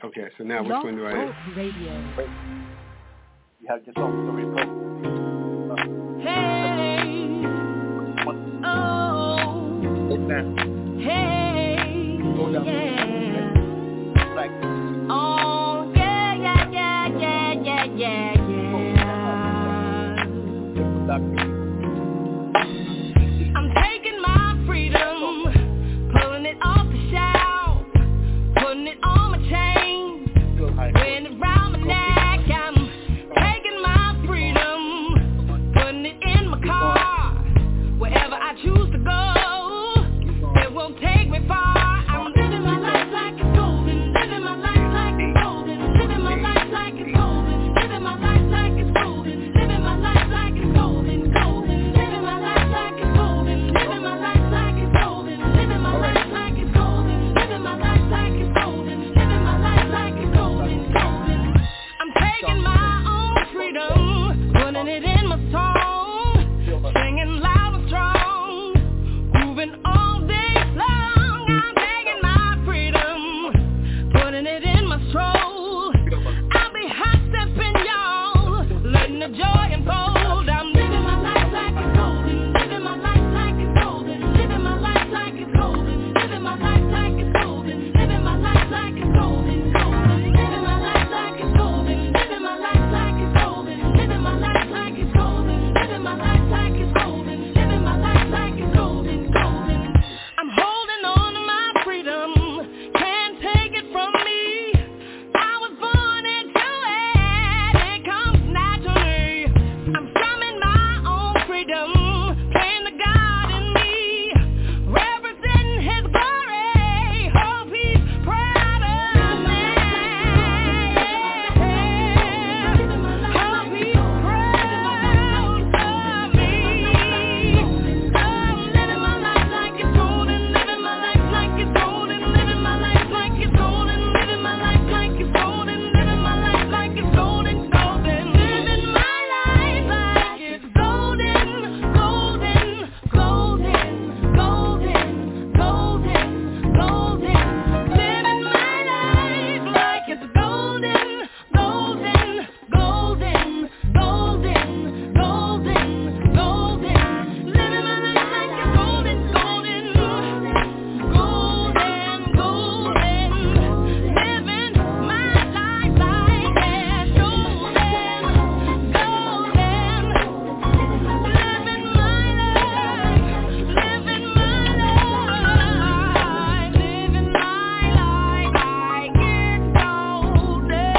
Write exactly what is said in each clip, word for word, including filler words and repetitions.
Okay, so now which one do I have? Radio. You have just on the repo. Hey. Oh. Hey. Go down. Yeah. Like. Oh, yeah, yeah, yeah, yeah, yeah, yeah, yeah. I'm taking my freedom, pulling it off the shelf, putting it on my chain, wearing it round my neck. I'm taking my freedom, putting it in my car, wherever I choose to go, it won't take me far. I'm living my life like it's golden, living my life like it's golden, living my life like it's golden, living my life like it's golden, living my life like it's golden, golden, living my life like it's golden, living my life like it's golden, living my life like it's golden, living my life like it's golden, living my life like it's golden, golden. I'm taking my own freedom, putting it in my song, singing loud and strong, grooving all day long. I'm taking my freedom, putting it in my stroll. I'll be hot stepping y'all, letting the joy unfold. I'm living my life like it's golden, living my life like it's golden, living my life like it's golden, living my life like it's golden, living my life like it's golden, golden, living my life like it's golden, living my life like it's golden, living my life like it's golden, living my life like it's golden, living my life like it's golden, golden. I'm holding on to my freedom, can't take it from me. I was born into it, it comes naturally. I'm strumming my own freedom, playing the God in me, representing His glory. Hope He's proud of me. Hope He's proud of me. I'm living my life like it's golden, living my life like it's golden, living my life like it's golden, living my life like it's golden, living my life like it's golden, golden, living my life like it's golden, golden, golden, golden, golden, golden, living my life like it's golden, golden, golden, golden, golden, golden, living my life like it's golden, golden, golden, golden, living my life like it's golden, golden, living my life, living my life, living my life like it's golden.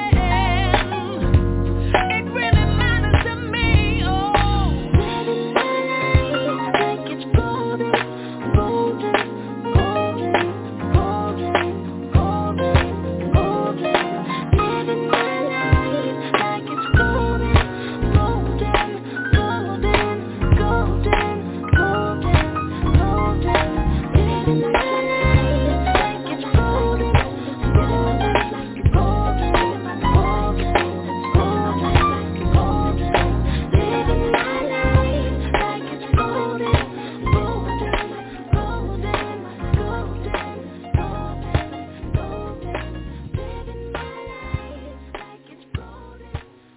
It really matters to me, oh. Living my life like it's golden, golden, golden, golden, golden, golden. Living my life like it's golden, golden, golden, golden, golden, golden. Living my life like it's golden, golden, golden, golden, golden, golden. Living my life like it's golden, golden, golden, golden, golden, golden. Living my life like it's golden,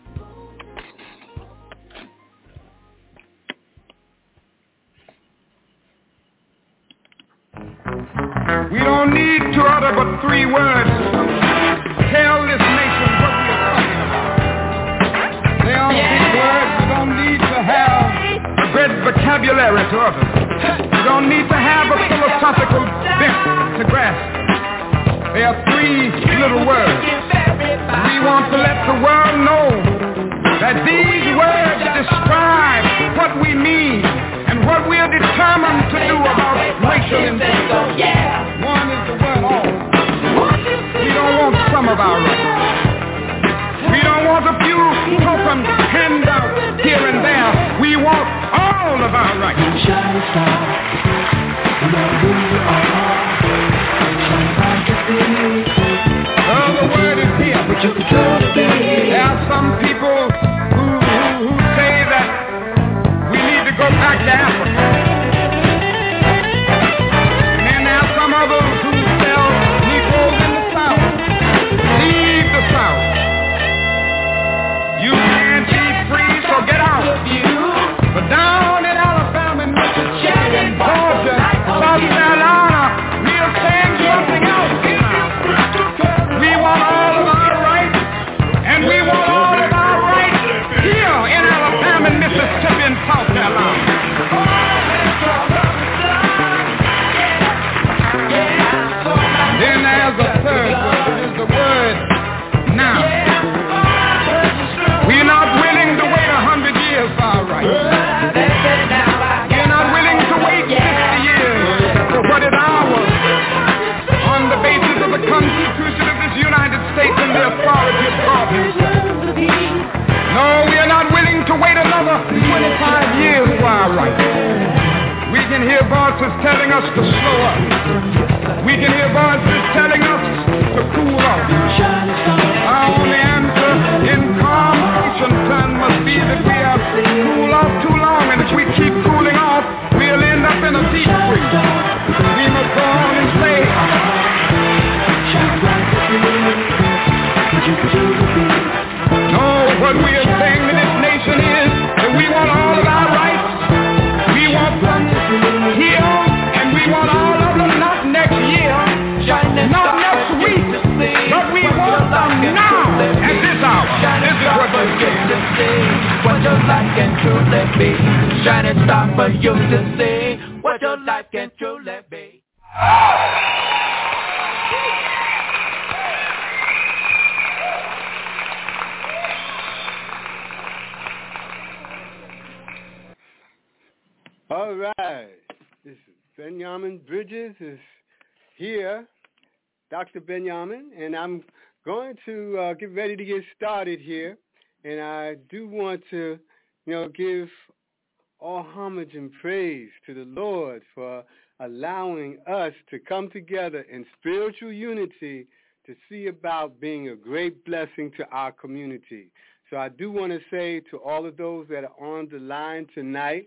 We don't need to utter but three words. Tell this nation what we are talking about. They are these words. We don't need to have a great vocabulary to utter. We don't need to have a philosophical bent to grasp. They are three little words. We want to let the world know that these words describe what we mean and what we are determined to do about racial injustice. One is the word all. We don't want some of our rights. We don't want a few token handouts here and there. We want all of our rights. Shine star, know who you are. Shine like a city. Oh, the word is here. But you control the day. There are some people who, who, who say that we need to go back to Africa. And then there are some trying to stop for you to see what your life can truly be. All right, this is Benjamin Bridges is here, Doctor Benjamin, and I'm going to uh, get ready to get started here, and I do want to, you know, give all homage and praise to the Lord for allowing us to come together in spiritual unity to see about being a great blessing to our community. So I do want to say to all of those that are on the line tonight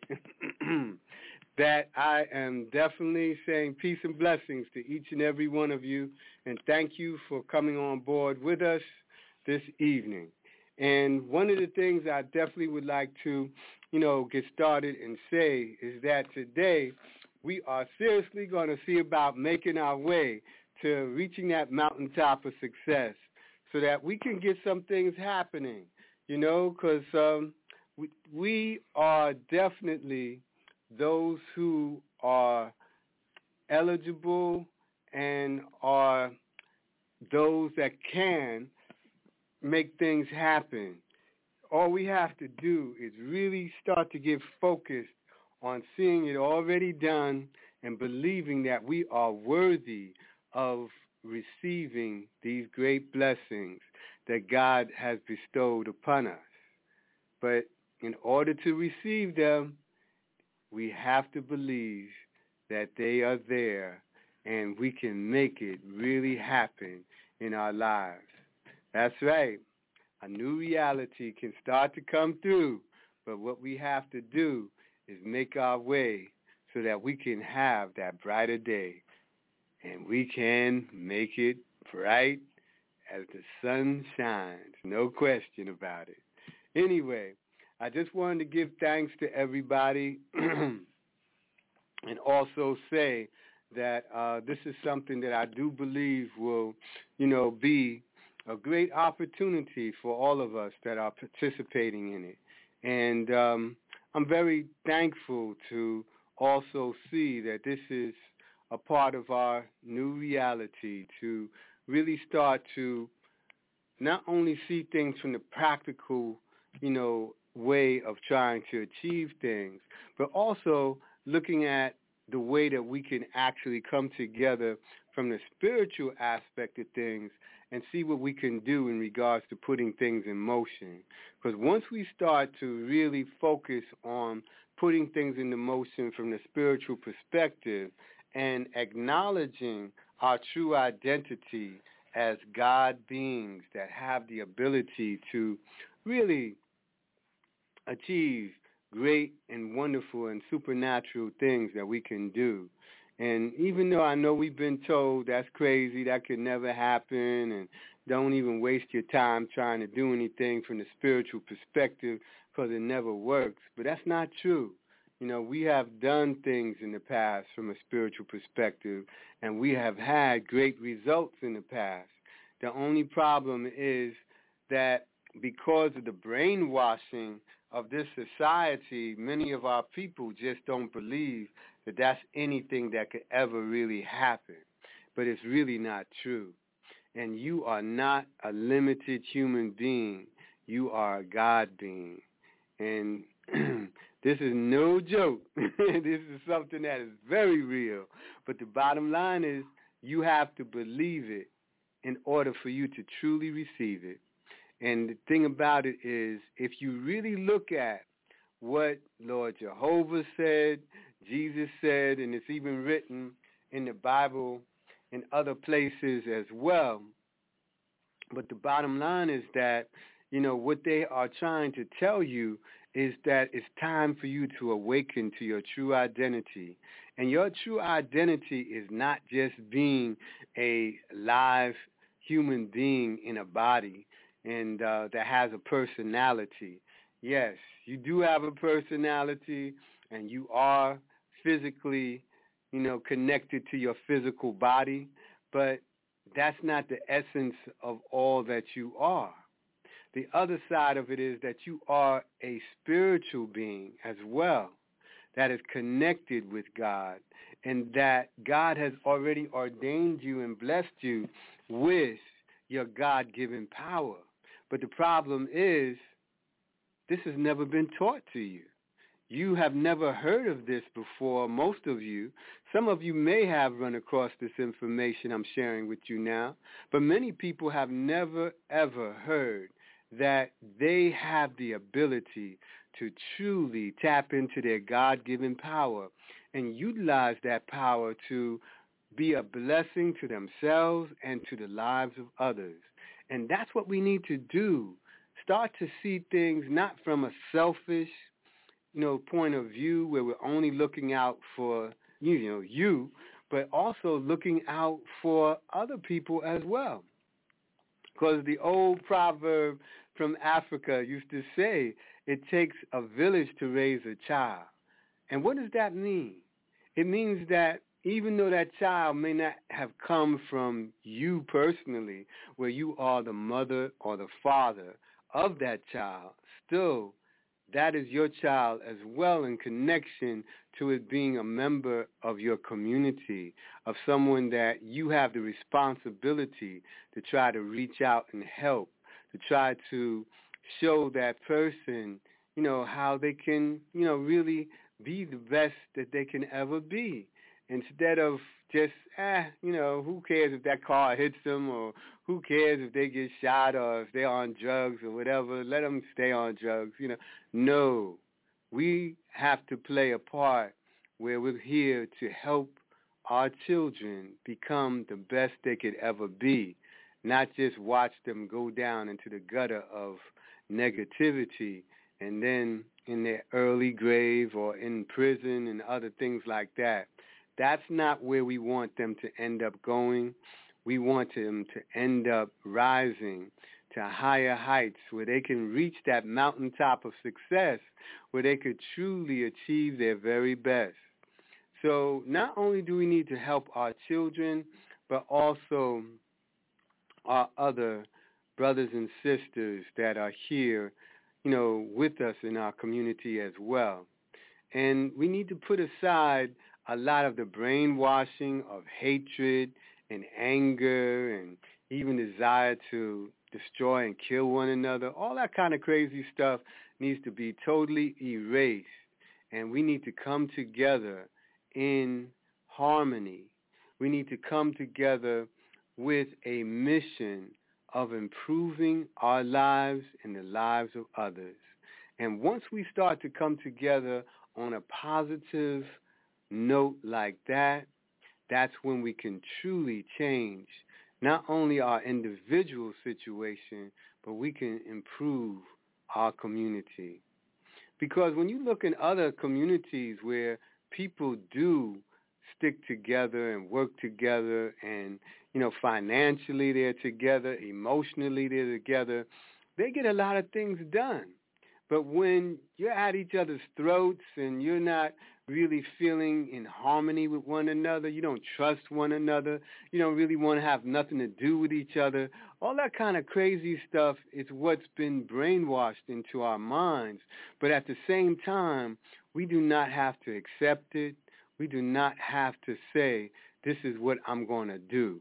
that I am definitely saying peace and blessings to each and every one of you, and thank you for coming on board with us this evening. And one of the things I definitely would like to, you know, get started and say is that today we are seriously going to see about making our way to reaching that mountaintop of success so that we can get some things happening. You know, because um, we, we are definitely those who are eligible and are those that can make things happen. All we have to do is really start to get focused on seeing it already done and believing that we are worthy of receiving these great blessings that God has bestowed upon us. But in order to receive them, we have to believe that they are there and we can make it really happen in our lives. That's right. A new reality can start to come through, but what we have to do is make our way so that we can have that brighter day, and we can make it bright as the sun shines, no question about it. Anyway, I just wanted to give thanks to everybody and also say that uh, this is something that I do believe will, you know, be a great opportunity for all of us that are participating in it. And um, I'm very thankful to also see that this is a part of our new reality, to really start to not only see things from the practical, you know, way of trying to achieve things, but also looking at the way that we can actually come together from the spiritual aspect of things and see what we can do in regards to putting things in motion. Because once we start to really focus on putting things into motion from the spiritual perspective and acknowledging our true identity as God beings that have the ability to really achieve great and wonderful and supernatural things that we can do. And even though I know we've been told that's crazy, that could never happen, and don't even waste your time trying to do anything from the spiritual perspective because it never works, but that's not true. You know, we have done things in the past from a spiritual perspective, and we have had great results in the past. The only problem is that because of the brainwashing of this society, many of our people just don't believe that that's anything that could ever really happen. But it's really not true. And you are not a limited human being. You are a God being. And this is no joke. This is something that is very real. But the bottom line is you have to believe it in order for you to truly receive it. And the thing about it is, if you really look at what Lord Jehovah said, Jesus said, and it's even written in the Bible in other places as well. But the bottom line is that, you know, what they are trying to tell you is that it's time for you to awaken to your true identity. And your true identity is not just being a live human being in a body and uh, that has a personality. Yes, you do have a personality, and you are physically, you know, connected to your physical body, but that's not the essence of all that you are. The other side of it is that you are a spiritual being as well. that is connected with God, and that God has already ordained you and blessed you with your God-given power. But the problem is, this has never been taught to you. You have never heard of this before, most of you. Some of you may have run across this information I'm sharing with you now, but many people have never, ever heard that they have the ability to truly tap into their God-given power and utilize that power to be a blessing to themselves and to the lives of others. And that's what we need to do. Start to see things not from a selfish, you know, point of view where we're only looking out for, you know, you, but also looking out for other people as well. Because the old proverb from Africa used to say, it takes a village to raise a child. And what does that mean? It means that even though that child may not have come from you personally, where you are the mother or the father of that child, still that is your child as well, in connection to it being a member of your community, of someone that you have the responsibility to try to reach out and help, to try to show that person, you know, how they can, you know, really be the best that they can ever be. Instead of just, eh, you know, who cares if that car hits them, or who cares if they get shot, or if they're on drugs or whatever, let them stay on drugs, you know. No, we have to play a part where we're here to help our children become the best they could ever be, not just watch them go down into the gutter of negativity and then in their early grave or in prison and other things like that. That's not where we want them to end up going. We want them to end up rising to higher heights where they can reach that mountaintop of success, where they could truly achieve their very best. So not only do we need to help our children, but also our other brothers and sisters that are here, you know, with us in our community as well. And we need to put aside a lot of the brainwashing of hatred and anger and even desire to destroy and kill one another. All that kind of crazy stuff needs to be totally erased. And we need to come together in harmony. We need to come together with a mission of improving our lives and the lives of others. And once we start to come together on a positive note like that, that's when we can truly change not only our individual situation, but we can improve our community. Because when you look in other communities where people do stick together and work together and, you know, financially they're together, emotionally they're together, they get a lot of things done. But when you're at each other's throats and you're not really feeling in harmony with one another, you don't trust one another, you don't really want to have nothing to do with each other, all that kind of crazy stuff is what's been brainwashed into our minds. But at the same time, we do not have to accept it. We do not have to say, this is what I'm going to do.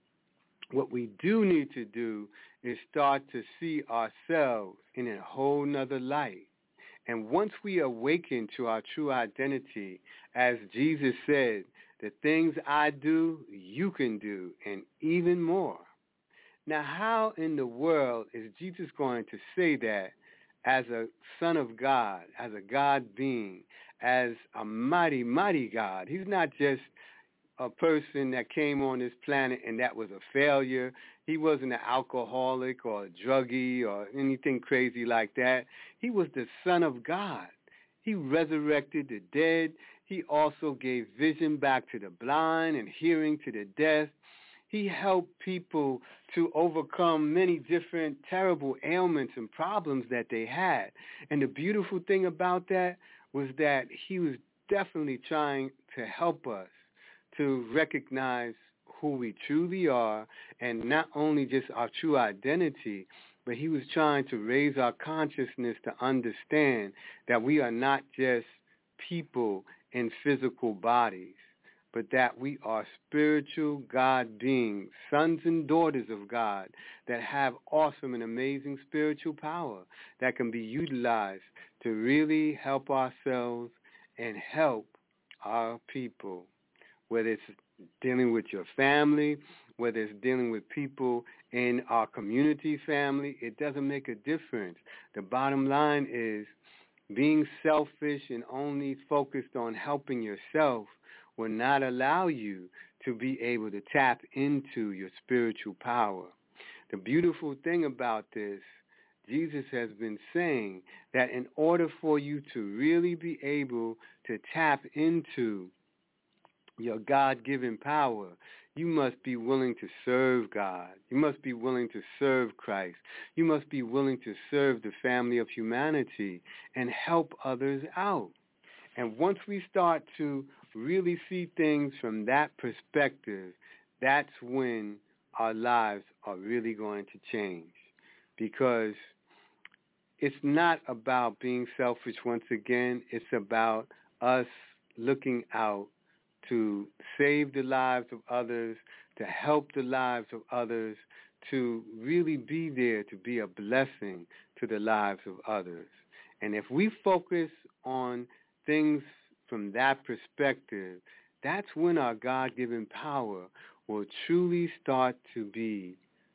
What we do need to do is start to see ourselves in a whole nother light. And once we awaken to our true identity, as Jesus said, the things I do, you can do, and even more. Now, how in the world is Jesus going to say that as a son of God, as a God being, as a mighty, mighty God? He's not just a person that came on this planet and that was a failure. He wasn't an alcoholic or a druggie or anything crazy like that. He was the Son of God. He resurrected the dead. He also gave vision back to the blind and hearing to the deaf. He helped people to overcome many different terrible ailments and problems that they had. And the beautiful thing about that was that he was definitely trying to help us to recognize who we truly are, and not only just our true identity, but he was trying to raise our consciousness to understand that we are not just people in physical bodies, but that we are spiritual God beings, sons and daughters of God that have awesome and amazing spiritual power that can be utilized to really help ourselves and help our people, whether it's dealing with your family, whether it's dealing with people in our community family. It doesn't make a difference. The bottom line is being selfish and only focused on helping yourself will not allow you to be able to tap into your spiritual power. The beautiful thing about this, Jesus has been saying that in order for you to really be able to tap into your God-given power, you must be willing to serve God. You must be willing to serve Christ. You must be willing to serve the family of humanity and help others out. And once we start to really see things from that perspective, that's when our lives are really going to change. Because it's not about being selfish once again. It's about us looking out to save the lives of others, to help the lives of others, to really be there to be a blessing to the lives of others. And if we focus on things from that perspective, that's when our God-given power will truly start to be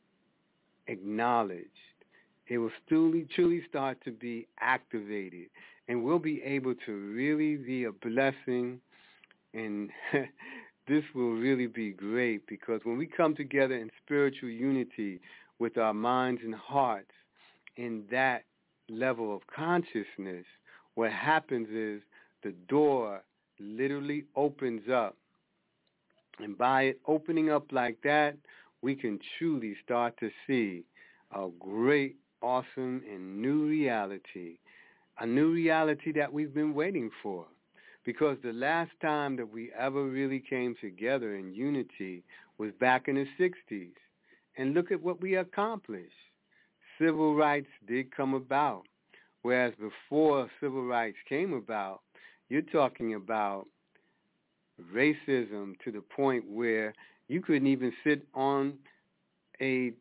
acknowledged. It will truly, truly start to be activated, and we'll be able to really be a blessing. And this will really be great, because when we come together in spiritual unity with our minds and hearts in that level of consciousness, what happens is the door literally opens up. And by it opening up like that, we can truly start to see a great, awesome, and new reality, a new reality that we've been waiting for. Because the last time that we ever really came together in unity was back in the sixties. And look at what we accomplished. Civil rights did come about. Whereas before civil rights came about, you're talking about racism to the point where you couldn't even sit on a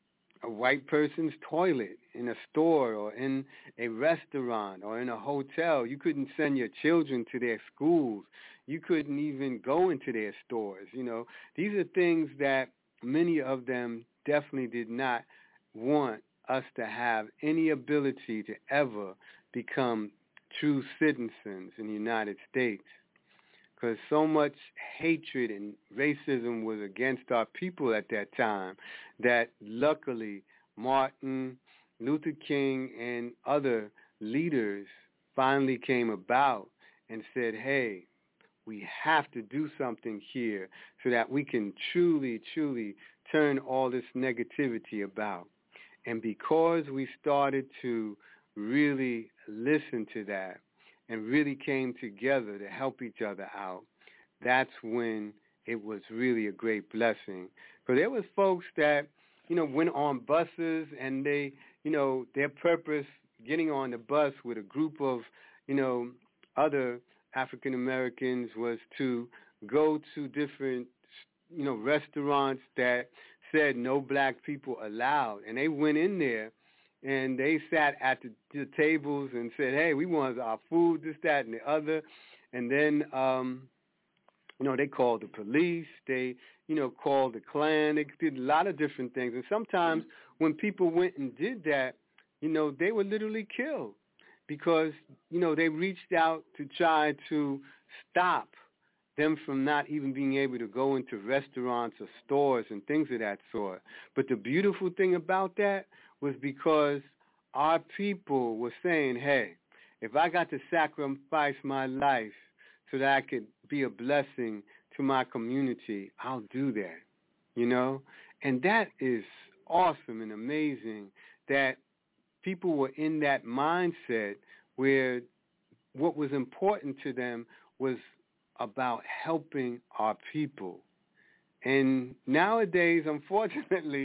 a white person's toilet in a store or in a restaurant or in a hotel. You couldn't send your children to their schools. You couldn't even go into their stores. You know, these are things that many of them definitely did not want us to have any ability to ever become true citizens in the United States. Because so much hatred and racism was against our people at that time that luckily Martin Luther King and other leaders finally came about and said, hey, we have to do something here so that we can truly, truly turn all this negativity about. And because we started to really listen to that, and really came together to help each other out, that's when it was really a great blessing. Because there was folks that, you know, went on buses and they, you know, their purpose getting on the bus with a group of, you know, other African Americans was to go to different, you know, restaurants that said no black people allowed. And they went in there and they sat at the, the tables and said, hey, we want our food, this, that, and the other. And then, um, you know, they called the police. They, you know, called the Klan. They did a lot of different things. And sometimes when people went and did that, you know, they were literally killed because, you know, they reached out to try to stop them from not even being able to go into restaurants or stores and things of that sort. But the beautiful thing about that was because our people were saying, hey, if I got to sacrifice my life so that I could be a blessing to my community, I'll do that, you know? And that is awesome and amazing that people were in that mindset where what was important to them was about helping our people. And nowadays, unfortunately,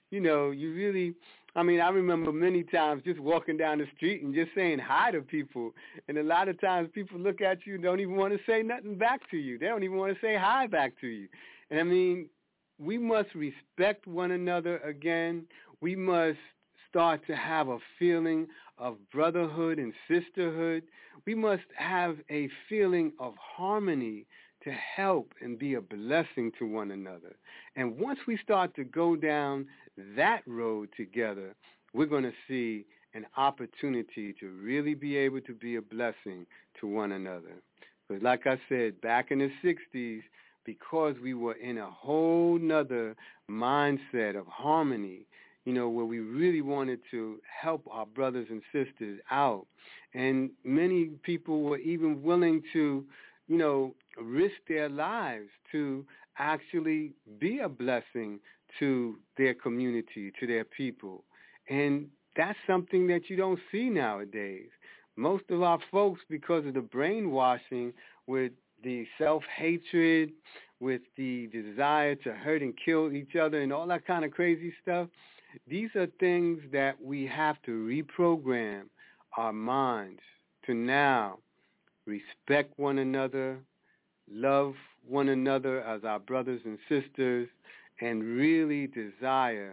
you know, you really, I mean, I remember many times just walking down the street and just saying hi to people. And a lot of times people look at you and don't even want to say nothing back to you. They don't even want to say hi back to you. And I mean, we must respect one another again. We must start to have a feeling of brotherhood and sisterhood. We must have a feeling of harmony to help and be a blessing to one another. And once we start to go down that road together, we're going to see an opportunity to really be able to be a blessing to one another. Because like I said, back in the sixties, because we were in a whole nother mindset of harmony, you know, where we really wanted to help our brothers and sisters out. And many people were even willing to, you know, risk their lives to actually be a blessing to their community, to their people. And that's something that you don't see nowadays. Most of our folks, because of the brainwashing with the self-hatred, with the desire to hurt and kill each other and all that kind of crazy stuff, these are things that we have to reprogram our minds to now respect one another, love one another as our brothers and sisters, and really desire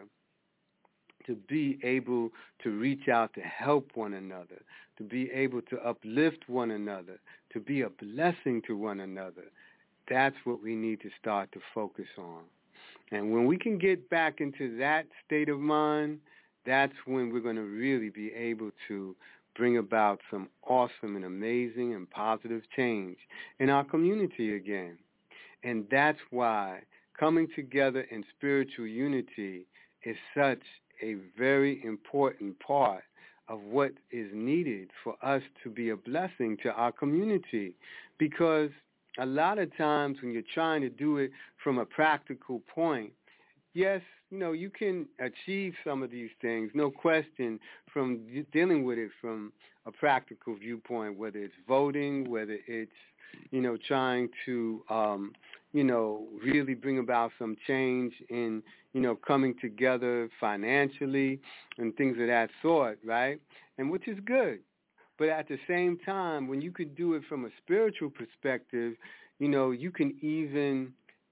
to be able to reach out to help one another, to be able to uplift one another, to be a blessing to one another. That's what we need to start to focus on. And when we can get back into that state of mind, that's when we're going to really be able to bring about some awesome and amazing and positive change in our community again. And that's why coming together in spiritual unity is such a very important part of what is needed for us to be a blessing to our community. Because a lot of times when you're trying to do it from a practical point, yes, you know, you can achieve some of these things, no question, from dealing with it from a practical viewpoint, whether it's voting, whether it's, you know, trying to, um, you know, really bring about some change in, you know, coming together financially and things of that sort, right? And which is good. But at the same time, when you could do it from a spiritual perspective, you know, you can even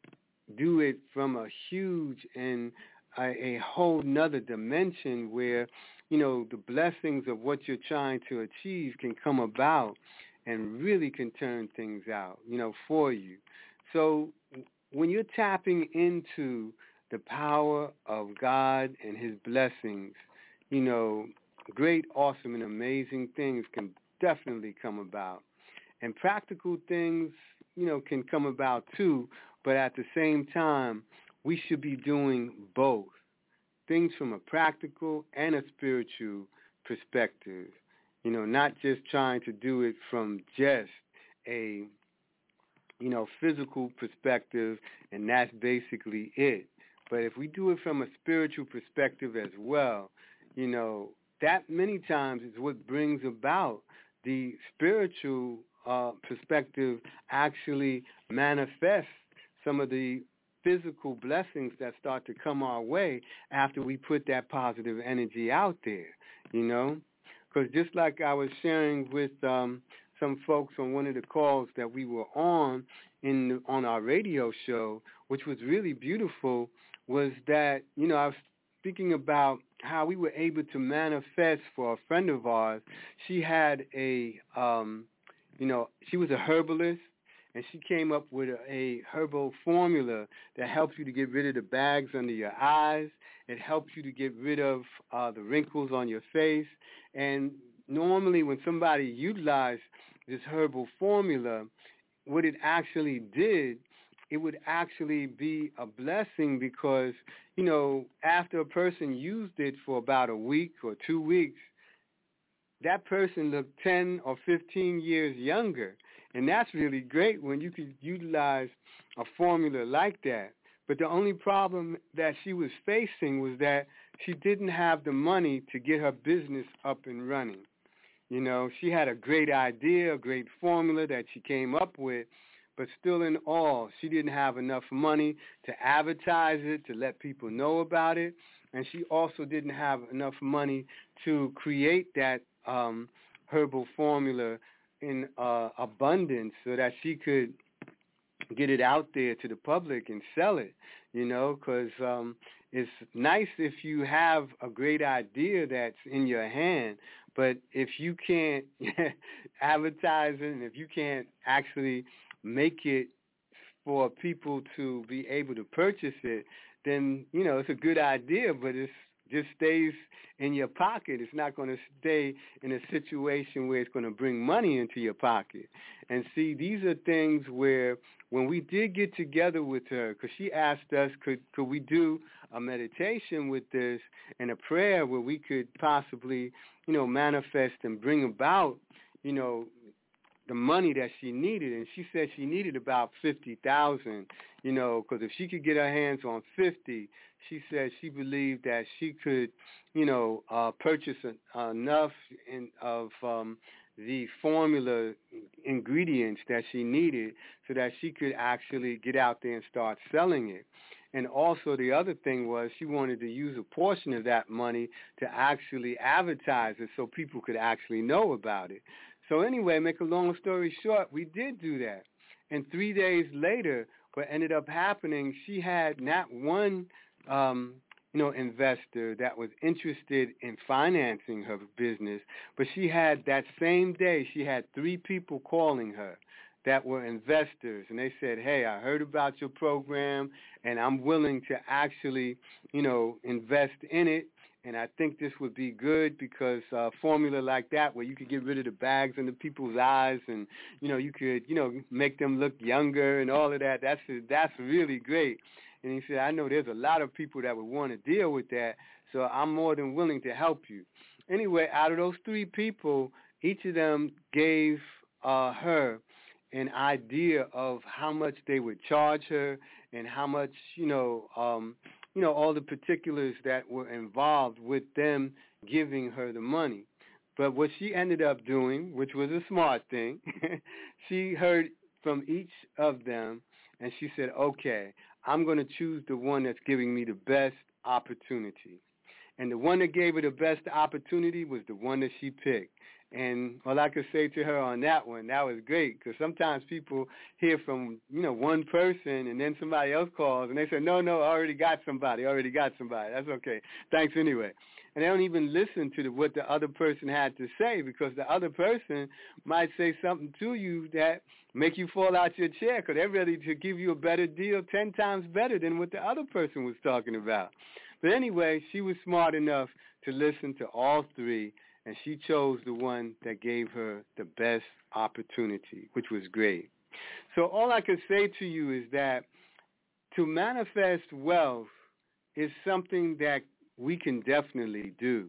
do it from a huge and a, a whole nother dimension where, you know, the blessings of what you're trying to achieve can come about and really can turn things out, you know, for you. So when you're tapping into the power of God and his blessings, you know, great, awesome, and amazing things can definitely come about. And practical things, you know, can come about too, but at the same time, we should be doing both, things from a practical and a spiritual perspective. You know, not just trying to do it from just a, you know, physical perspective, and that's basically it. But if we do it from a spiritual perspective as well, you know, that many times is what brings about the spiritual uh, perspective actually manifests some of the physical blessings that start to come our way after we put that positive energy out there, you know? Because just like I was sharing with um, some folks on one of the calls that we were on in the, on our radio show, which was really beautiful, was that, you know, I was speaking about how we were able to manifest for a friend of ours. She had a, um, you know, she was a herbalist, and she came up with a, a herbal formula that helps you to get rid of the bags under your eyes. It helps you to get rid of uh, the wrinkles on your face. And normally when somebody utilized this herbal formula, what it actually did, it would actually be a blessing because, you know, after a person used it for about a week or two weeks, that person looked ten or fifteen years younger. And that's really great when you could utilize a formula like that. But the only problem that she was facing was that she didn't have the money to get her business up and running. You know, she had a great idea, a great formula that she came up with, but still in all, she didn't have enough money to advertise it, to let people know about it. and she also didn't have enough money to create that um, herbal formula in uh, abundance so that she could get it out there to the public and sell it, you know, because um, it's nice if you have a great idea that's in your hand, but if you can't advertise it and if you can't actually make it for people to be able to purchase it, then, you know, it's a good idea, but it's just stays in your pocket. It's not going to stay in a situation where it's going to bring money into your pocket. And see, these are things where when we did get together with her, because she asked us, could could we do a meditation with this and a prayer where we could possibly, you know, manifest and bring about, you know, the money that she needed. And she said she needed about fifty thousand, you know, because if she could get her hands on fifty, she said she believed that she could, you know, uh, purchase a, enough in, of um, the formula ingredients that she needed so that she could actually get out there and start selling it. And also the other thing was she wanted to use a portion of that money to actually advertise it so people could actually know about it. So anyway, make a long story short, we did do that. And three days later, what ended up happening, she had not one, um, you know, investor that was interested in financing her business, but she had that same day, she had three people calling her that were investors, and they said, hey, I heard about your program, and I'm willing to actually, you know, invest in it. And I think this would be good because uh, formula like that where you could get rid of the bags under people's eyes and, you know, you could, you know, make them look younger and all of that. That's that's really great. And he said, I know there's a lot of people that would want to deal with that, so I'm more than willing to help you. Anyway, out of those three people, each of them gave uh, her an idea of how much they would charge her and how much, you know, um, you know, all the particulars that were involved with them giving her the money. But what she ended up doing, which was a smart thing, she heard from each of them, and she said, okay, I'm going to choose the one that's giving me the best opportunity. And the one that gave her the best opportunity was the one that she picked. And all I could say to her on that one, that was great, because sometimes people hear from, you know, one person and then somebody else calls and they say, no, no, I already got somebody, I already got somebody. That's okay. Thanks anyway. And they don't even listen to the, what the other person had to say, because the other person might say something to you that make you fall out your chair because they're ready to give you a better deal, ten times better than what the other person was talking about. But anyway, she was smart enough to listen to all three, and she chose the one that gave her the best opportunity, which was great. So all I can say to you is that to manifest wealth is something that we can definitely do.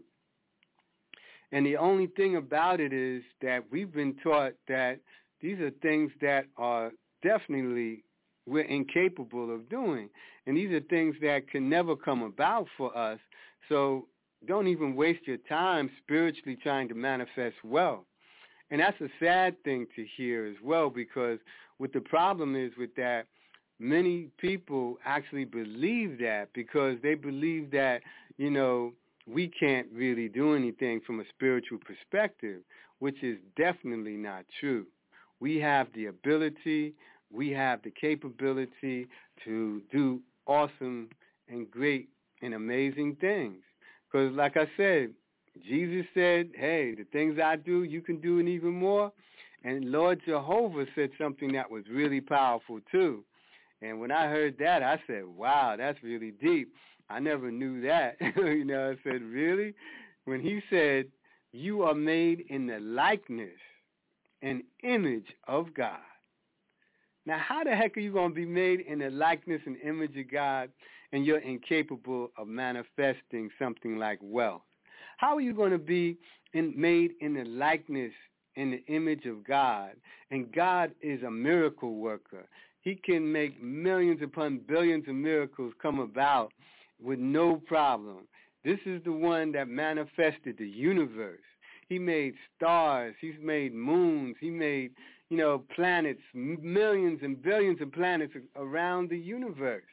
And the only thing about it is that we've been taught that these are things that are definitely we're incapable of doing. And these are things that can never come about for us. So don't even waste your time spiritually trying to manifest wealth. And that's a sad thing to hear as well, because what the problem is with that, many people actually believe that because they believe that, you know, we can't really do anything from a spiritual perspective, which is definitely not true. We have the ability, we have the capability to do awesome and great and amazing things. Because like I said, Jesus said, hey, the things I do, you can do and even more. And Lord Jehovah said something that was really powerful too. And when I heard that, I said, wow, that's really deep. I never knew that. you know, I said, really? When he said, you are made in the likeness and image of God. Now, how the heck are you going to be made in the likeness and image of God and you're incapable of manifesting something like wealth? How are you going to be in, made in the likeness and the image of God? And God is a miracle worker. He can make millions upon billions of miracles come about with no problem. This is the one that manifested the universe. He made stars. He's made moons. He made, you know, planets, millions and billions of planets around the universe.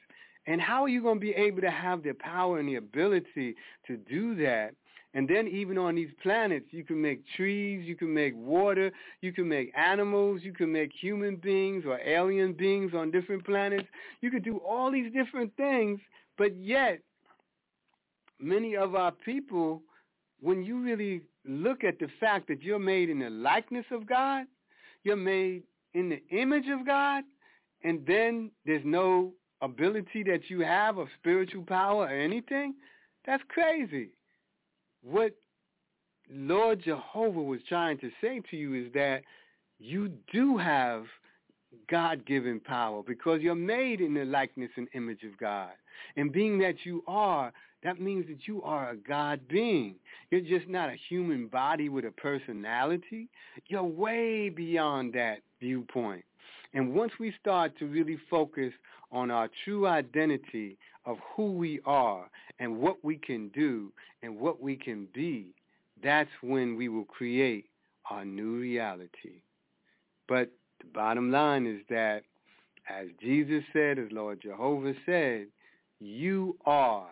And how are you going to be able to have the power and the ability to do that? And then even on these planets, you can make trees, you can make water, you can make animals, you can make human beings or alien beings on different planets. You can do all these different things, but yet many of our people, when you really look at the fact that you're made in the likeness of God, you're made in the image of God, and then there's no ability that you have of spiritual power or anything, that's crazy. What Lord Jehovah was trying to say to you is that you do have God-given power because you're made in the likeness and image of God. And being that you are, that means that you are a God being. You're just not a human body with a personality. You're way beyond that viewpoint. And once we start to really focus on our true identity of who we are and what we can do and what we can be, that's when we will create our new reality. But the bottom line is that, as Jesus said, as Lord Jehovah said, you are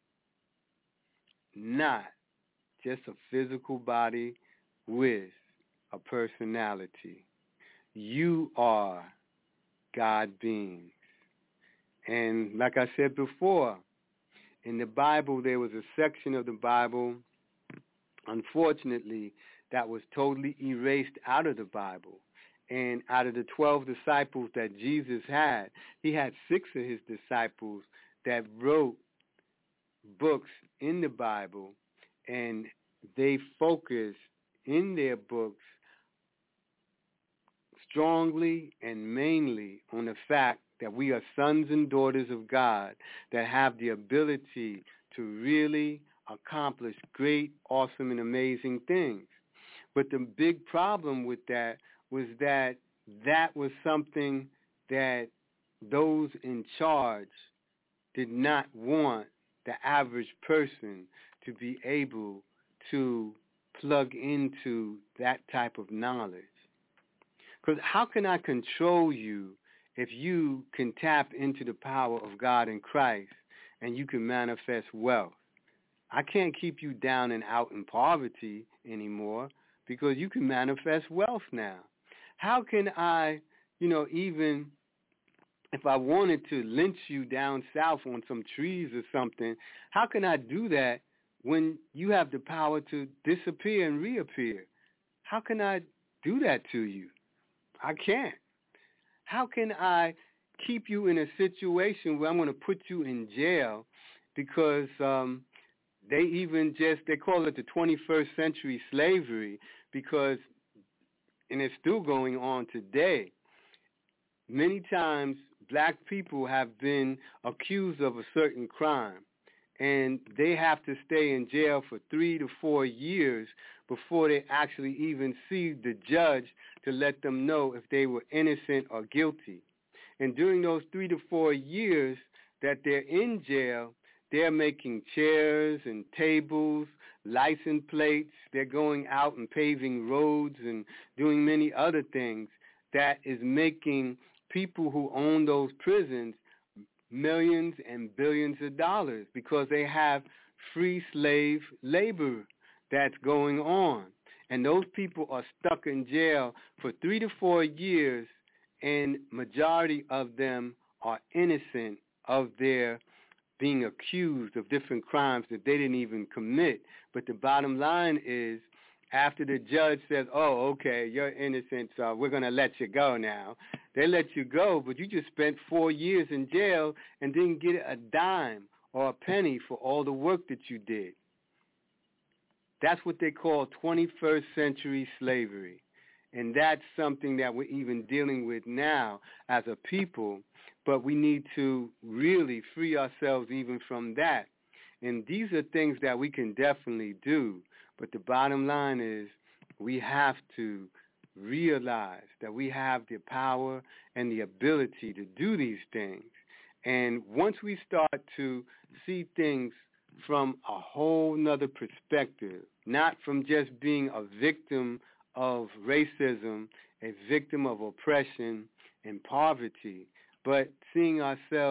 not just a physical body with a personality. You are God beings. And like I said before, in the Bible, there was a section of the Bible, unfortunately, that was totally erased out of the Bible. And out of the twelve disciples that Jesus had, he had six of his disciples that wrote books in the Bible, and they focused in their books strongly and mainly on the fact that we are sons and daughters of God that have the ability to really accomplish great, awesome, and amazing things. But the big problem with that was that that was something that those in charge did not want the average person to be able to plug into that type of knowledge. Because how can I control you if you can tap into the power of God in Christ and you can manifest wealth? I can't keep you down and out in poverty anymore because you can manifest wealth now. How can I, you know, even if I wanted to lynch you down south on some trees or something, how can I do that when you have the power to disappear and reappear? How can I do that to you? I can't. How can I keep you in a situation where I'm going to put you in jail because um, they even just, they call it the twenty-first century slavery because, and it's still going on today, many times black people have been accused of a certain crime, and they have to stay in jail for three to four years before they actually even see the judge to let them know if they were innocent or guilty. And during those three to four years that they're in jail, they're making chairs and tables, license plates. They're going out and paving roads and doing many other things that is making people who own those prisons millions and billions of dollars because they have free slave labor that's going on. And those people are stuck in jail for three to four years, and majority of them are innocent of their being accused of different crimes that they didn't even commit. But the bottom line is, after the judge says, oh, okay, you're innocent, so we're going to let you go now, they let you go, but you just spent four years in jail and didn't get a dime or a penny for all the work that you did. That's what they call twenty-first century slavery. And that's something that we're even dealing with now as a people, but we need to really free ourselves even from that. And these are things that we can definitely do, but the bottom line is we have to realize that we have the power and the ability to do these things. And once we start to see things from a whole nother perspective, not from just being a victim of racism, a victim of oppression and poverty, but seeing ourselves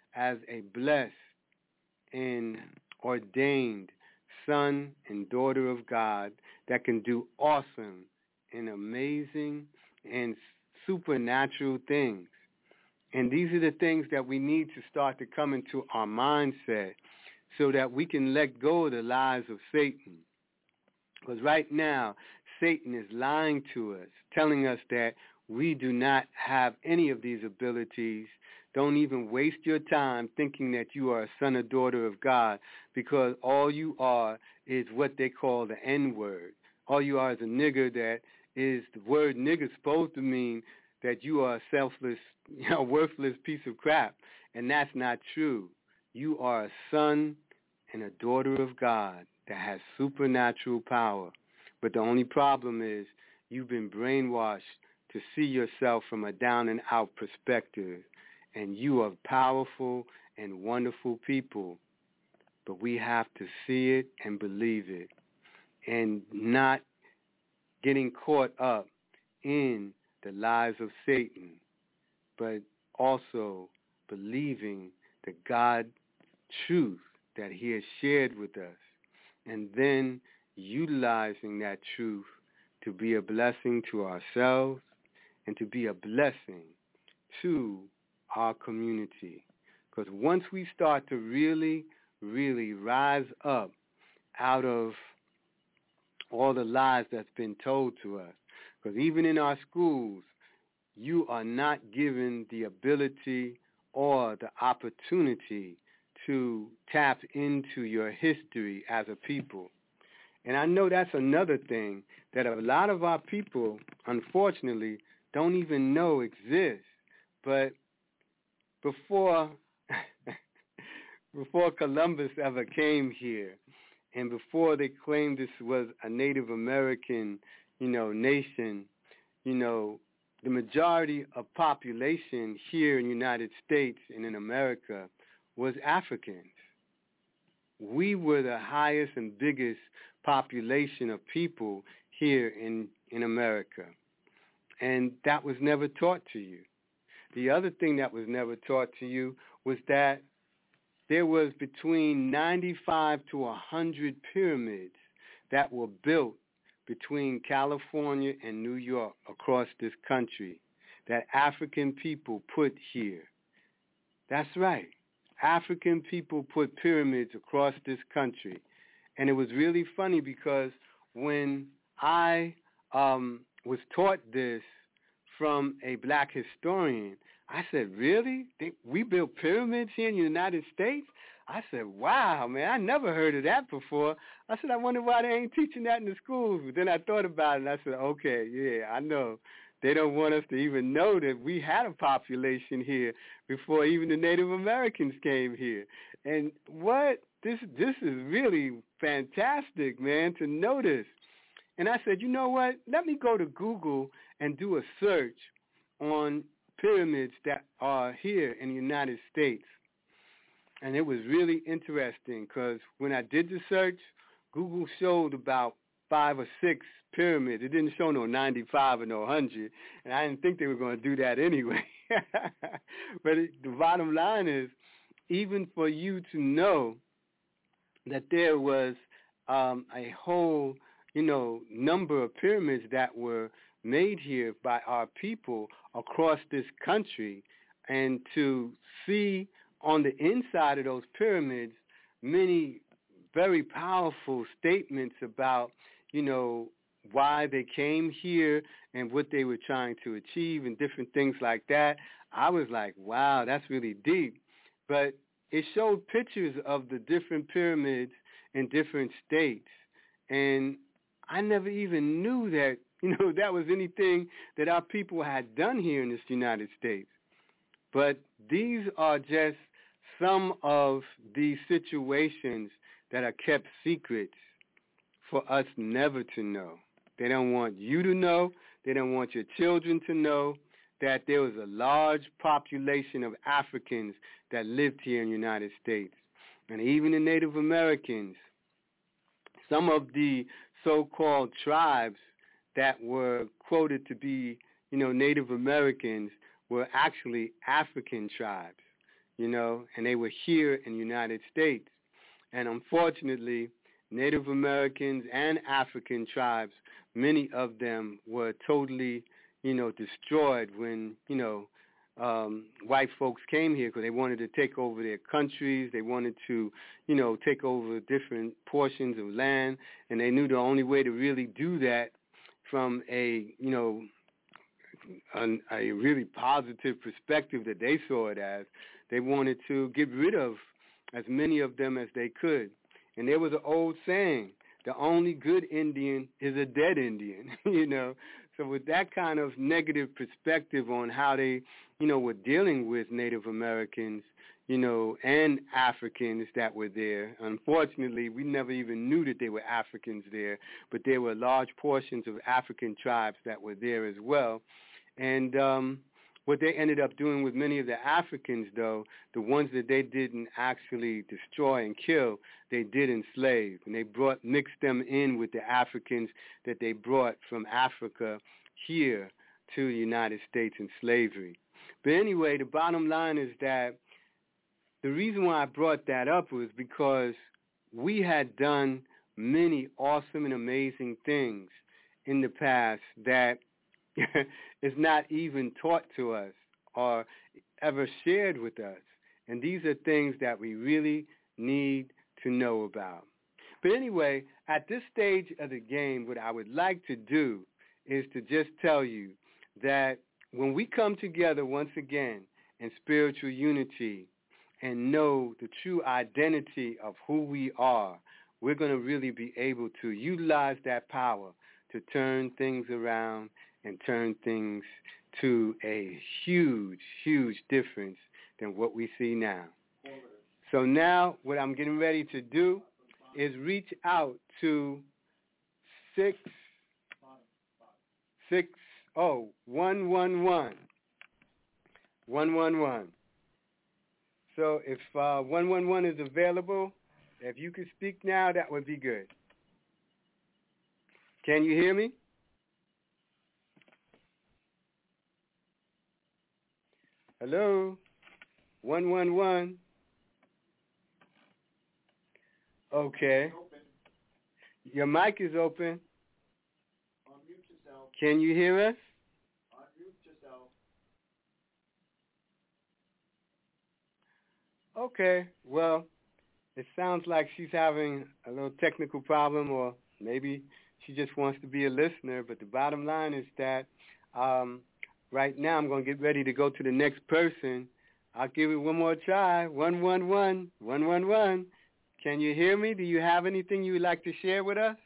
as a blessed and ordained son and daughter of God that can do awesome and amazing and supernatural things. And these are the things that we need to start to come into our mindset so that we can let go of the lies of Satan. Because right now, Satan is lying to us, telling us that we do not have any of these abilities. Don't even waste your time thinking that you are a son or daughter of God, because all you are is what they call the N-word. All you are is a nigger. That is, the word nigger supposed to mean that you are a selfless, you know, worthless piece of crap. And that's not true. You are a son and a daughter of God that has supernatural power. But the only problem is you've been brainwashed to see yourself from a down and out perspective. And you are powerful and wonderful people. But we have to see it and believe it, and not getting caught up in the lies of Satan, but also believing the God truth that he has shared with us, and then utilizing that truth to be a blessing to ourselves and to be a blessing to our community. Because once we start to really, really rise up out of all the lies that's been told to us, because even in our schools, you are not given the ability or the opportunity to tap into your history as a people. And I know that's another thing that a lot of our people, unfortunately, don't even know exists. But before before Columbus ever came here, and before they claimed this was a Native American, you know, nation, you know, the majority of population here in the United States and in America was Africans. We were the highest and biggest population of people here in, in America. And that was never taught to you. The other thing that was never taught to you was that there was between ninety-five to one hundred pyramids that were built between California and New York across this country that African people put here. That's right. African people put pyramids across this country. And it was really funny because when I um, was taught this from a black historian, I said, really? They, we built pyramids here in the United States? I said, wow, man, I never heard of that before. I said, I wonder why they ain't teaching that in the schools. But then I thought about it, and I said, okay, yeah, I know. They don't want us to even know that we had a population here before even the Native Americans came here. And what? This this is really fantastic, man, to know this. And I said, you know what? Let me go to Google and do a search on pyramids that are here in the United States. And it was really interesting because when I did the search, Google showed about five or six pyramids. It didn't show no ninety-five or no one hundred, and I didn't think they were going to do that anyway. But it, the bottom line is, even for you to know that there was um, a whole, you know, number of pyramids that were made here by our people across this country, and to see on the inside of those pyramids many very powerful statements about, you know, why they came here and what they were trying to achieve and different things like that. I was like, wow, that's really deep. But it showed pictures of the different pyramids in different states. And I never even knew that, you know, that was anything that our people had done here in this United States. But these are just some of these situations that are kept secrets for us never to know. They don't want you to know. They don't want your children to know that there was a large population of Africans that lived here in the United States. And even the Native Americans, some of the so-called tribes that were quoted to be, you know, Native Americans were actually African tribes. you know, and they were here in the United States. And unfortunately, Native Americans and African tribes, many of them were totally, you know, destroyed when, you know, um, white folks came here because they wanted to take over their countries. They wanted to, you know, take over different portions of land, and they knew the only way to really do that from a, you know, an, a really positive perspective that they saw it as, they wanted to get rid of as many of them as they could. And there was an old saying, the only good Indian is a dead Indian, you know. So with that kind of negative perspective on how they, you know, were dealing with Native Americans, you know, and Africans that were there, unfortunately, we never even knew that they were Africans there, but there were large portions of African tribes that were there as well. And um, what they ended up doing with many of the Africans, though, the ones that they didn't actually destroy and kill, they did enslave. And they brought mixed them in with the Africans that they brought from Africa here to the United States in slavery. But anyway, the bottom line is that the reason why I brought that up was because we had done many awesome and amazing things in the past that is not even taught to us or ever shared with us. And these are things that we really need to know about. But anyway, at this stage of the game, what I would like to do is to just tell you that when we come together once again in spiritual unity and know the true identity of who we are, we're going to really be able to utilize that power to turn things around and turn things to a huge, huge difference than what we see now. So now what I'm getting ready to do is reach out to six, six, oh, one, one, one, one, one, one. So if uh, one one one is available, if you could speak now, that would be good. Can you hear me? Hello, one one one. Okay. Your mic is open. Unmute yourself. Can you hear us? Unmute yourself. Okay. Well, it sounds like she's having a little technical problem, or maybe she just wants to be a listener. But the bottom line is that um, right now I'm going to get ready to go to the next person. I'll give it one more try. One, one, one, one, one, one. Can you hear me? Do you have anything you would like to share with us?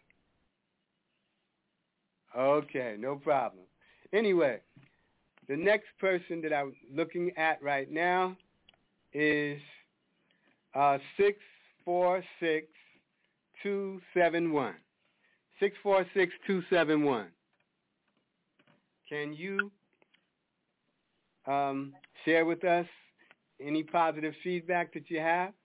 Okay, no problem. Anyway, the next person that I'm looking at right now is uh, six four six, two seven one. six four six, two seven one. Can you um, share with us any positive feedback that you have?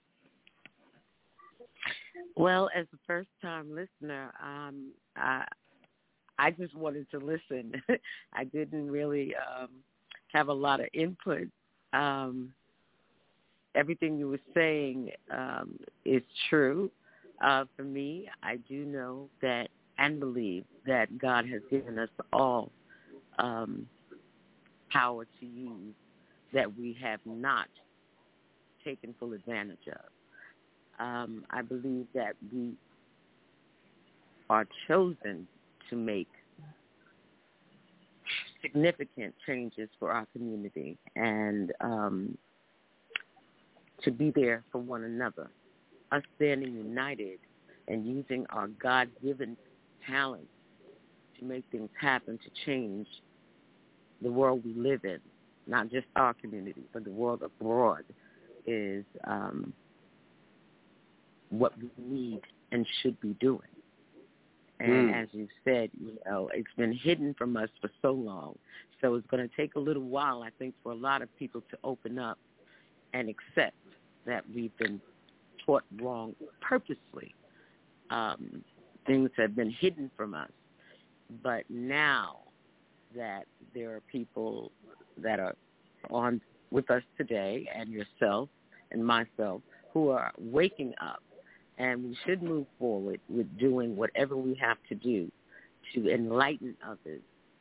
Well, as a first-time listener, um, I, I just wanted to listen. I didn't really um, have a lot of input. Um, everything you were saying um, is true. Uh, for me, I do know that and believe that God has given us all um, power to use that we have not taken full advantage of. Um, I believe that we are chosen to make significant changes for our community and um, to be there for one another. Us standing united and using our God-given talents to make things happen, to change the world we live in, not just our community, but the world abroad, is um, what we need and should be doing. And mm. as you said, you know, it's been hidden from us for so long. So it's going to take a little while, I think, for a lot of people to open up and accept that we've been taught wrong purposely. Um, things have been hidden from us. But now that there are people that are on with us today, and yourself and myself, who are waking up. And we should move forward with doing whatever we have to do to enlighten others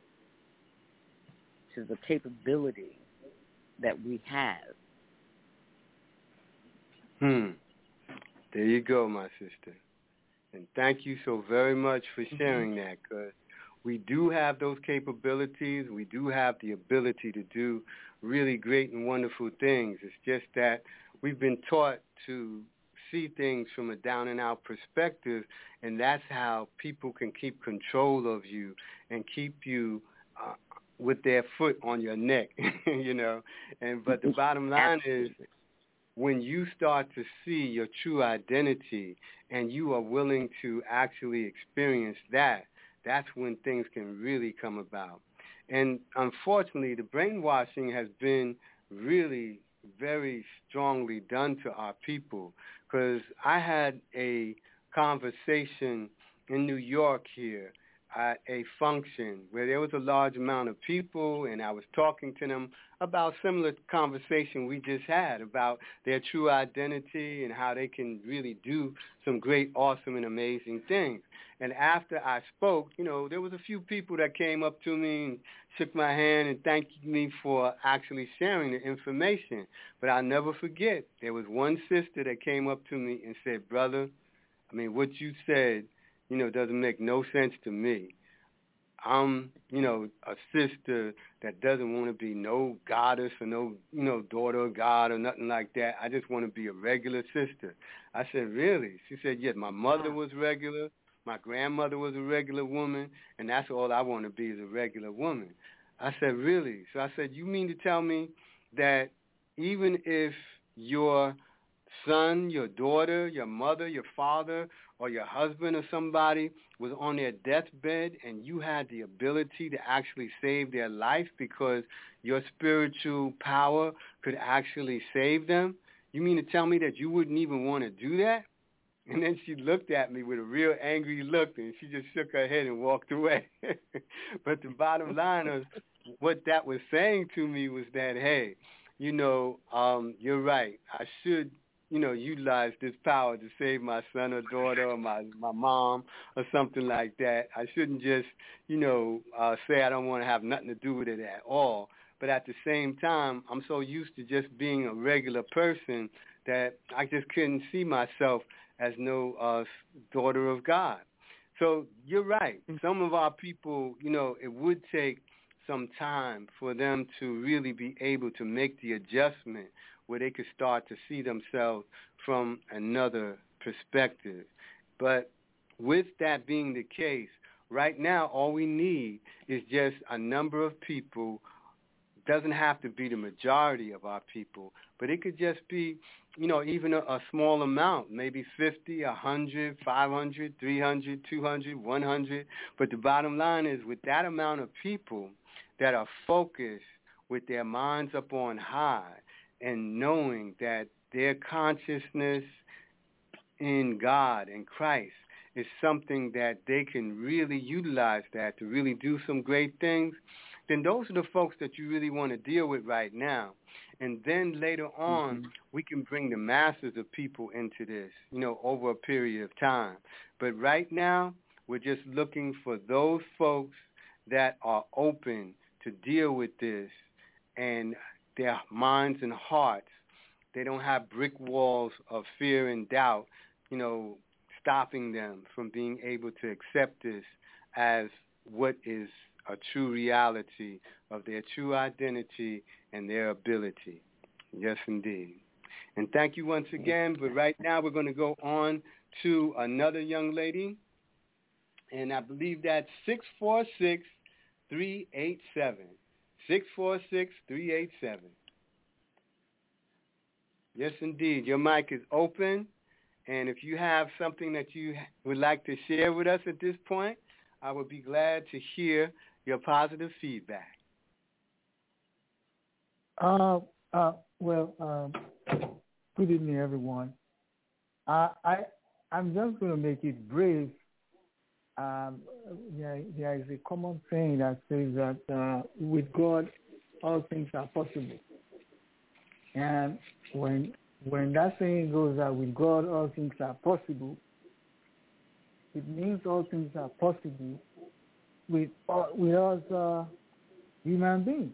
to the capability that we have. Hmm. There you go, my sister. And thank you so very much for sharing that, because we do have those capabilities. We do have the ability to do really great and wonderful things. It's just that we've been taught to see things from a down-and-out perspective, and that's how people can keep control of you and keep you uh, with their foot on your neck, you know. And but the bottom line is, when you start to see your true identity and you are willing to actually experience that, that's when things can really come about. And unfortunately, the brainwashing has been really very strongly done to our people, because I had a conversation in New York here at a function where there was a large amount of people, and I was talking to them about similar conversation we just had about their true identity and how they can really do some great, awesome, and amazing things. And after I spoke, you know, there was a few people that came up to me and shook my hand and thanked me for actually sharing the information. But I'll never forget, there was one sister that came up to me and said, "Brother, I mean, what you said, you know, doesn't make no sense to me. I'm, you know, a sister that doesn't want to be no goddess or no, you know, daughter of God or nothing like that. I just want to be a regular sister." I said, "Really?" She said, "Yes, my mother was regular. My grandmother was a regular woman, and that's all I want to be is a regular woman." I said, "Really?" So I said, "You mean to tell me that even if your son, your daughter, your mother, your father, or your husband or somebody was on their deathbed and you had the ability to actually save their life because your spiritual power could actually save them, you mean to tell me that you wouldn't even want to do that?" And then she looked at me with a real angry look, and she just shook her head and walked away. But the bottom line is, what that was saying to me was that, hey, you know, um, you're right. I should, you know, utilize this power to save my son or daughter or my, my mom or something like that. I shouldn't just, you know, uh, say I don't want to have nothing to do with it at all. But at the same time, I'm so used to just being a regular person that I just couldn't see myself as no uh, daughter of God. So you're right. Some of our people, you know, it would take some time for them to really be able to make the adjustment where they could start to see themselves from another perspective. But with that being the case, right now all we need is just a number of people. Doesn't have to be the majority of our people, but it could just be, you know, even a, a small amount, maybe fifty, one hundred, five hundred, three hundred, two hundred, one hundred. But the bottom line is, with that amount of people that are focused with their minds up on high and knowing that their consciousness in God and Christ is something that they can really utilize that to really do some great things, then those are the folks that you really want to deal with right now. And then later on, mm-hmm. we can bring the masses of people into this, you know, over a period of time. But right now, we're just looking for those folks that are open to deal with this, and their minds and hearts, they don't have brick walls of fear and doubt, you know, stopping them from being able to accept this as what is a true reality of their true identity and their ability. Yes, indeed. And thank you once again. But right now we're going to go on to another young lady, and I believe that's six four six, three eight seven. six four six, three eight seven. Yes, indeed. Your mic is open, and if you have something that you would like to share with us at this point, I would be glad to hear your positive feedback. Uh, uh, well, um, good evening, everyone. Uh, I, I'm just going to make it brief. Um, there, there is a common saying that says that uh, with God, all things are possible. And when when that saying goes that with God all things are possible, it means all things are possible with uh, with us uh, human beings.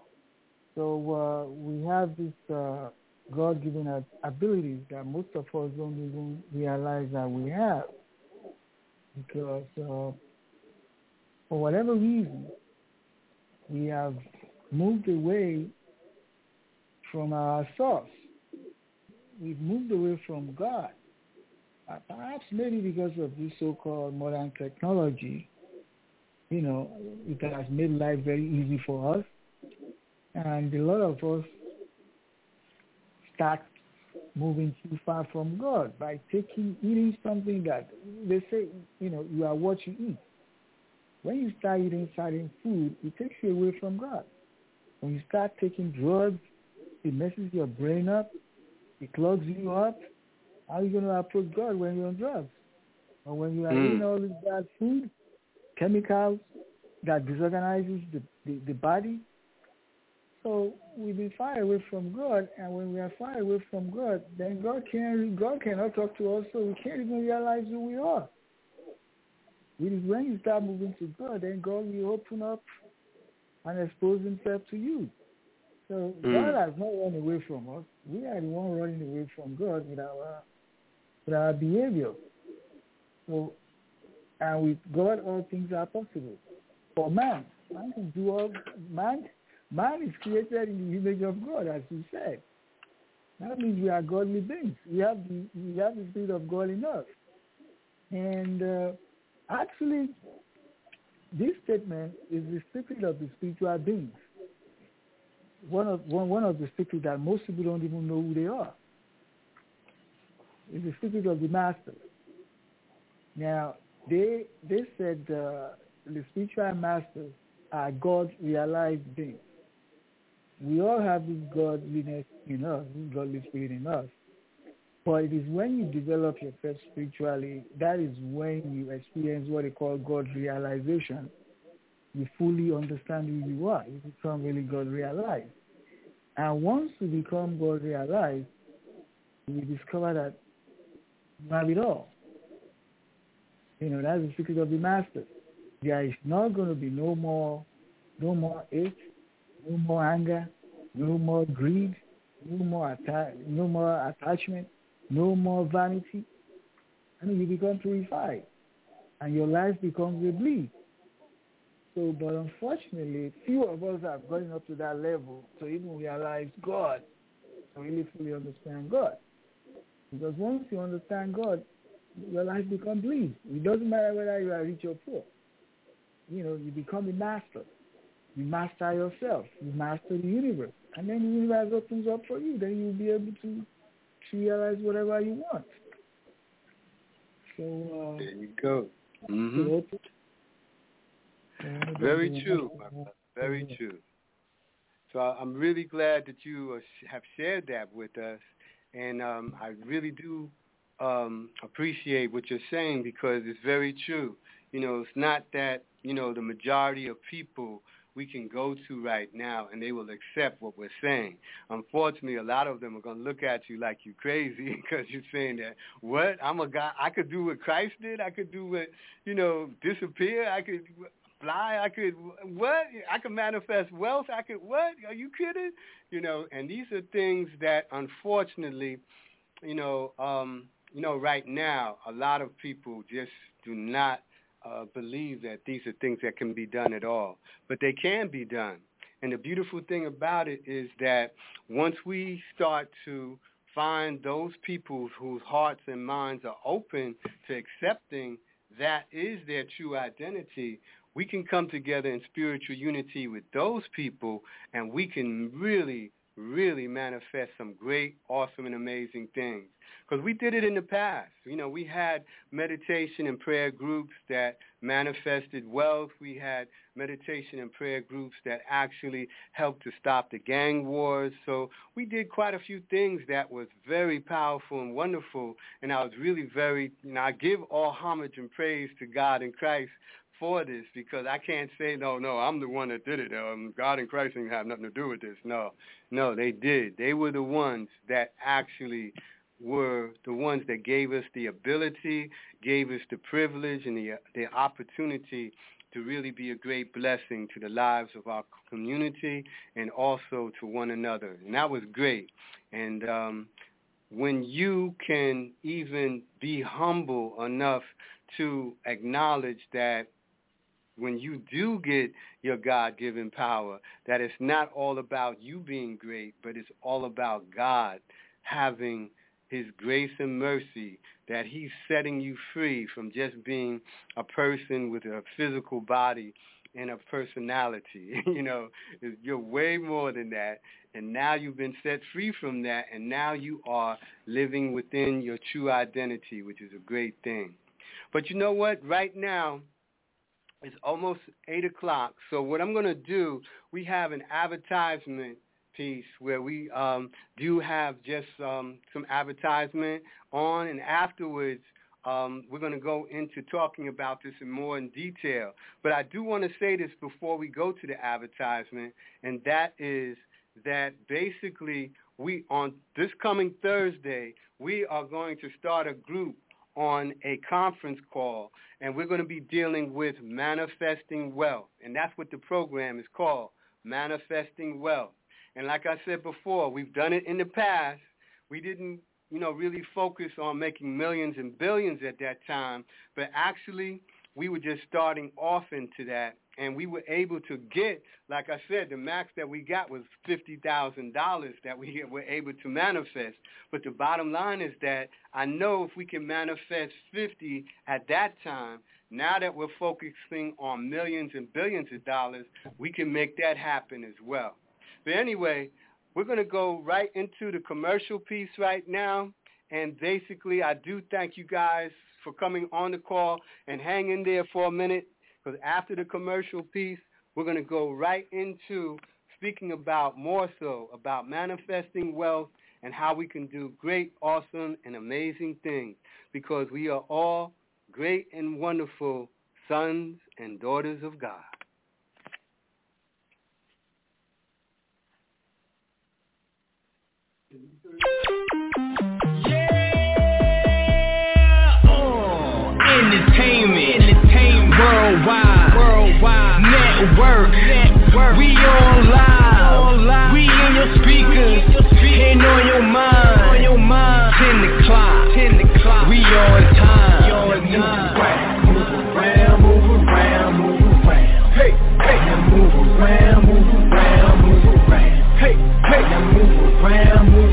So uh, we have this uh, God-given uh, abilities that most of us don't even realize that we have, because uh, for whatever reason we have moved away from our source. We've moved away from God. Uh, perhaps maybe because of this so-called modern technology, you know, it has made life very easy for us. And a lot of us start moving too far from God by taking, eating something that they say, you know, you are what you eat. When you start eating certain food, it takes you away from God. When you start taking drugs, it messes your brain up. It clogs you up. How are you going to approach God when you're on drugs? Or when you are mm. eating all this bad food, chemicals that disorganizes the, the, the body? So we've been far away from God, and when we are far away from God, then God can God cannot talk to us, so we can't even realize who we are. It is when you start moving to God, then God will open up and expose himself to you. So mm. God has not run away from us. We are the one running away from God with our with our behavior. So, and with God, all things are possible. For man, man can do all. Man, man is created in the image of God, as you said. That means we are godly beings. We have the we have the Spirit of God in us. And uh, actually, this statement is the secret of the spiritual beings. One of one, one of the secrets that most people don't even know who they are. It's the secret of the masters. Now, they they said uh, the spiritual masters are God-realized beings. We all have this godliness in us, this godly spirit in us. But it is when you develop yourself spiritually, that is when you experience what they call God realization. You fully understand who you are. You become really God realized. And once you become God realized, you discover that you have it all. You know, that's the secret of the master. There is not going to be no more, no more hate, no more anger, no more greed, no more atta- no more attachment, no more vanity. I mean, you become purified, and your life becomes a bliss. So, but unfortunately, few of us have gotten up to that level to even realize God, to really fully understand God. Because once you understand God, your life becomes bliss. It doesn't matter whether you are rich or poor. You know, you become a master. You master yourself. You master the universe. And then the universe opens up for you. Then you'll be able to, to realize whatever you want. So, uh, there you go. Mm-hmm. Very true, my brother. Very true. So I'm really glad that you have shared that with us. And um, I really do um, appreciate what you're saying, because it's very true. You know, it's not that, you know, the majority of people we can go to right now and they will accept what we're saying. Unfortunately, a lot of them are going to look at you like you're crazy because you're saying that, what? I'm a guy, I could do what Christ did. I could do what, you know, disappear. I could fly. I could, what? I could manifest wealth. I could, what? Are you kidding? You know, and these are things that, unfortunately, you know, um, you know, right now, a lot of people just do not uh, believe that these are things that can be done at all. But they can be done. And the beautiful thing about it is that once we start to find those people whose hearts and minds are open to accepting that is their true identity, we can come together in spiritual unity with those people, and we can really, really manifest some great, awesome, and amazing things. Because we did it in the past. You know, we had meditation and prayer groups that manifested wealth. We had meditation and prayer groups that actually helped to stop the gang wars. So we did quite a few things that was very powerful and wonderful. And I was really very, you know, I give all homage and praise to God and Christ for this because I can't say, no, no, I'm the one that did it. Um, God and Christ didn't have nothing to do with this. No, no, they did. They were the ones that actually were the ones that gave us the ability, gave us the privilege and the, the opportunity to really be a great blessing to the lives of our community and also to one another. And that was great. And um, when you can even be humble enough to acknowledge that when you do get your God-given power, that it's not all about you being great, but it's all about God having his grace and mercy, that he's setting you free from just being a person with a physical body and a personality. You know, you're way more than that. And now you've been set free from that, and now you are living within your true identity, which is a great thing. But you know what? Right now, it's almost eight o'clock. So what I'm going to do, we have an advertisement piece where we um, do have just um, some advertisement on, and afterwards um, we're going to go into talking about this in more in detail. But I do want to say this before we go to the advertisement, and that is that basically we, on this coming Thursday, we are going to start a group on a conference call, and we're going to be dealing with manifesting wealth, and that's what the program is called, Manifesting Wealth. And like I said before, we've done it in the past. We didn't, you know, really focus on making millions and billions at that time, but actually we were just starting off into that, and we were able to get, like I said, the max that we got was fifty thousand dollars that we were able to manifest. But the bottom line is that I know if we can manifest fifty at that time, now that we're focusing on millions and billions of dollars, we can make that happen as well. But anyway, we're going to go right into the commercial piece right now. And basically, I do thank you guys for coming on the call and hanging there for a minute, because after the commercial piece, we're going to go right into speaking about more so about manifesting wealth and how we can do great, awesome, and amazing things, because we are all great and wonderful sons and daughters of God. Yeah, oh, entertainment, entertainment, worldwide, worldwide, network, network. We online, online. We in your speakers, and on your mind, on your mind. Ten o'clock, ten o'clock. We on time, on time. Move around, move around, move around. Hey, hey, now move around, move around, move around. Hey, hey, now move around, move.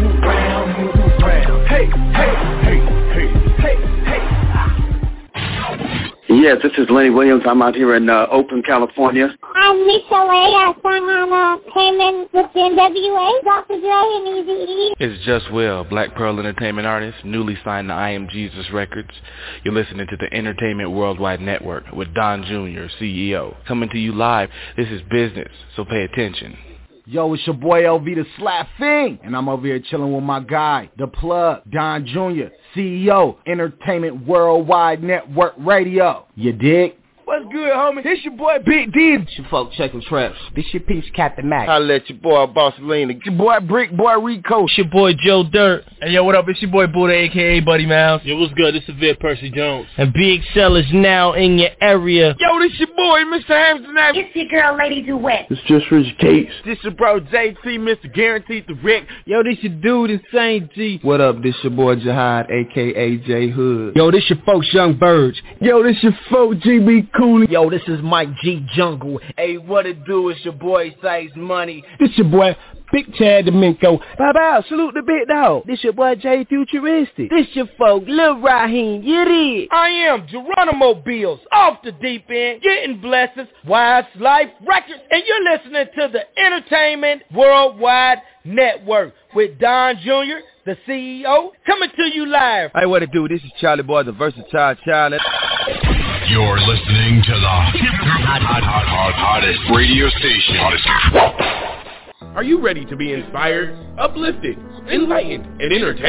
Yes, this is Lenny Williams. I'm out here in uh, Oakland, California. I'm Lisa Lay. I sang on uh, Payment with the N W A, Doctor Dre, and Eazy-E. It's Just Will, Black Pearl Entertainment artist, newly signed to I Am Jesus Records. You're listening to the Entertainment Worldwide Network with Don Junior, C E O. Coming to you live. This is business, so pay attention. Yo, it's your boy L V the Slap Thing, and I'm over here chilling with my guy, The Plug, Don Junior, C E O, Entertainment Worldwide Network Radio. You dig? What's good, homie? This your boy Big D. It's your folk checking traps. This your piece, Captain Mac. Holla at your boy Boss Lena. It's your boy Brick Boy Rico. It's your boy Joe Dirt. Hey, yo, what up? It's your boy Buddha, a k a. Buddy Mouse. Yo, what's good? This is Vic Percy Jones. And Big Cell is now in your area. Yo, this your boy, Mister Hampton. It's your girl, Lady Duet. It's just Rich Cates. This your bro J T, Mister Guaranteed the Rick. Yo, this your dude Insane G. What up? This your boy Jihad, a k a. J Hood. Yo, this your folks Young Verge. Yo, this your folk G B Cooley. Yo, this is Mike G Jungle. Hey, what it do? It's your boy Size Money. This your boy Big Chad Domingo. Bow bow, salute the big dog. This your boy Jay Futuristic. This your folk Lil Raheem. You did. I am Geronimo Bills, off the deep end, getting blessings, Wise Life Records, and you're listening to the Entertainment Worldwide Network with Don Junior, the C E O, coming to you live. Hey, what it do? This is Charlie Boy, the versatile child. You're listening to the hot, hot, hot, hot, hottest radio station. Hottest. Are you ready to be inspired, uplifted, enlightened, and entertained?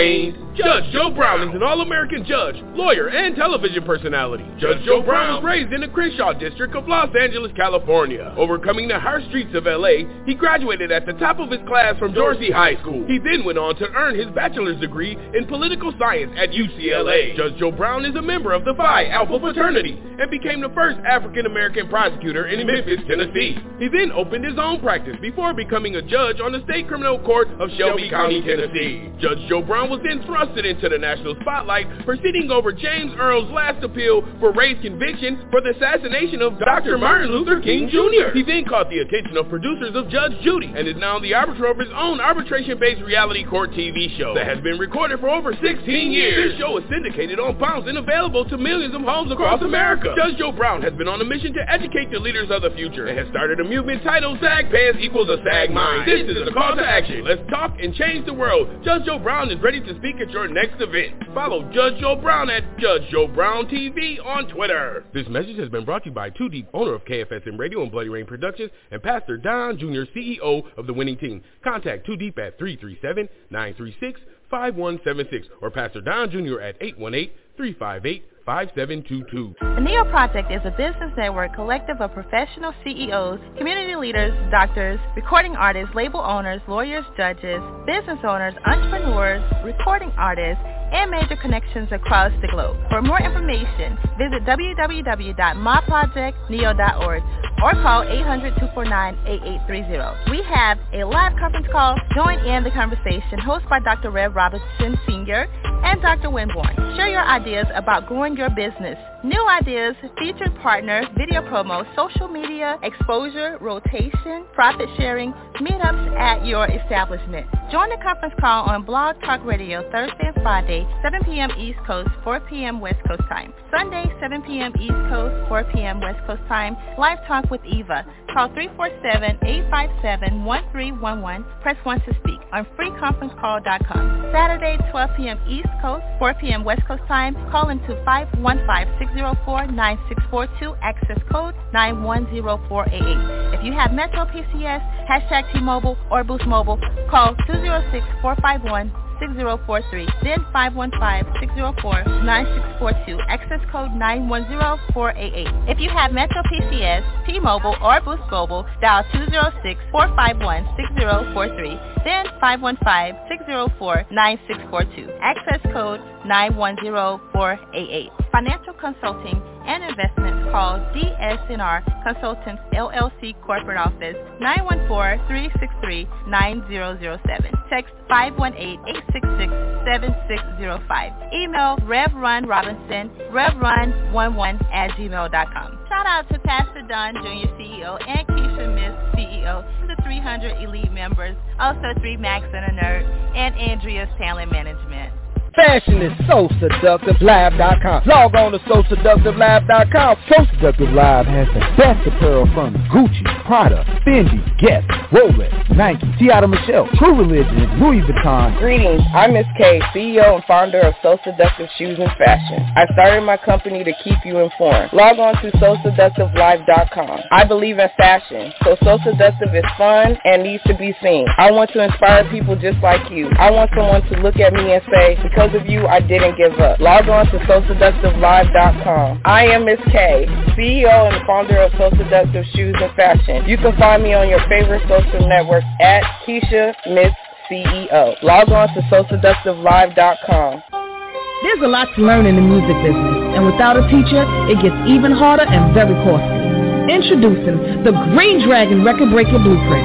Judge Joe Brown is an all-American judge, lawyer, and television personality. Judge Joe Brown was raised in the Crenshaw district of Los Angeles, California. Overcoming the harsh streets of L A, he graduated at the top of his class from Dorsey High School. He then went on to earn his bachelor's degree in political science at U C L A. Judge Joe Brown is a member of the Phi Alpha fraternity and became the first African-American prosecutor in Memphis, Tennessee. He then opened his own practice before becoming a judge on the State Criminal Court of Shelby County, Tennessee. Judge Joe Brown was then thrusted into the national spotlight, proceeding over James Earl's last appeal for race conviction for the assassination of Doctor Martin Luther King Junior He then caught the attention of producers of Judge Judy and is now the arbiter of his own arbitration-based reality court T V show that has been recorded for over sixteen years. This show is syndicated on Bounce and available to millions of homes across America. Judge Joe Brown has been on a mission to educate the leaders of the future and has started a movement titled Sag Pants Equals a Sag Mind. This is a call to action. Let's talk and change the world. Judge Joe Brown is ready to speak at your next event. Follow Judge Joe Brown at Judge Joe Brown T V on Twitter. This message has been brought to you by Too Deep, owner of K F S M Radio and Bloody Rain Productions, and Pastor Don Junior, C E O of the Winning Team. Contact Too Deep at three three seven, nine three six, five one seven six or Pastor Don Junior at eight one eight, three five eight, five seven two two. The Neo Project is a business network collective of professional C E Os, community leaders, doctors, recording artists, label owners, lawyers, judges, business owners, entrepreneurs, recording artists, and major connections across the globe. For more information, visit w w w dot my project neo dot org or call eight hundred, two four nine, eight eight three zero. We have a live conference call. Join in the conversation hosted by Doctor Rev Robinson Senior and Doctor Winborn. Share your ideas about growing your business. New ideas, featured partner, video promo, social media, exposure, rotation, profit sharing, meetups at your establishment. Join the conference call on Blog Talk Radio Thursday and Friday, seven p.m. East Coast, four p.m. West Coast time. Sunday, seven p.m. East Coast, four p.m. West Coast time. Live Talk with Eva. Call three four seven, eight five seven, one three one one. Press one to speak on free conference call dot com. Saturday, twelve p.m. East Coast, four p.m. West Coast time. Call into five one five, six zero four, nine six four two. Access code nine one zero four eight eight. If you have Metro P C S, hashtag T-Mobile, or Boost Mobile, call two zero six, four five one, six zero four three, then five one five, six zero four, nine six four two, access code nine one zero four eight eight. If you have Metro P C S, T-Mobile, or Boost Mobile, dial two zero six, four five one, six zero four three, then five one five, six zero four, nine six four two, access code nine one zero four eight eight. Financial consulting and investments, call D S N R Consultants L L C Corporate Office nine one four, three six three, nine zero zero seven. Text five one eight, eight six six, seven six zero five. Email Rev Run Robinson, rev run eleven at gmail dot com. Shout out to Pastor Don Junior C E O and Keisha Miss C E O, the three hundred elite members, also three Max and a Nerd, and Andrea's Talent Management. Fashion is so seductive lab dot com. Log on to so seductive lab dot com. So Seductive Lab has the best apparel from Gucci, Prada, Fendi, Guess, Rolex, Nike, Tiara Michelle, True Religion, Louis Vuitton. Greetings, I'm Miss K, C E O and founder of So Seductive Shoes and Fashion. I started my company to keep you informed. Log on to so seductive live dot com. I believe in fashion, so So Seductive is fun and needs to be seen. I want to inspire people just like you. I want someone to look at me and say, because of you, I didn't give up. Log on to so seductive live dot com. I am Miss K, C E O and founder of So Seductive Shoes and Fashion. You can find me on your favorite social networks at Keisha Miss C E O. Log on to so seductive live dot com. There's a lot to learn in the music business, and without a teacher, it gets even harder and very costly. Introducing the Green Dragon Record Breaker Blueprint.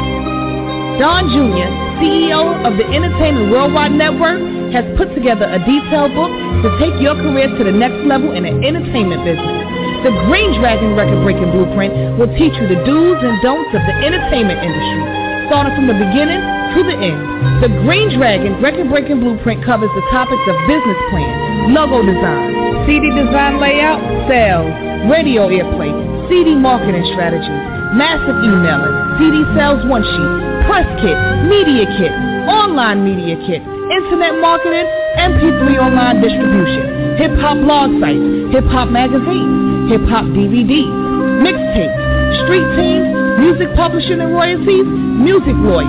Don Junior, C E O of the Entertainment Worldwide Network, has put together a detailed book to take your career to the next level in the entertainment business. The Green Dragon Record Breaking Blueprint will teach you the do's and don'ts of the entertainment industry, starting from the beginning to the end. The Green Dragon Record Breaking Blueprint covers the topics of business plans, logo design, C D design layout, sales, radio airplay, C D marketing strategies, massive emailing, C D sales one sheet, press kit, media kit, online media kit, internet marketing, M P three online distribution, hip-hop blog sites, hip-hop magazines, hip-hop D V Ds, mixtapes, street teams, music publishing and royalties, music lawyers,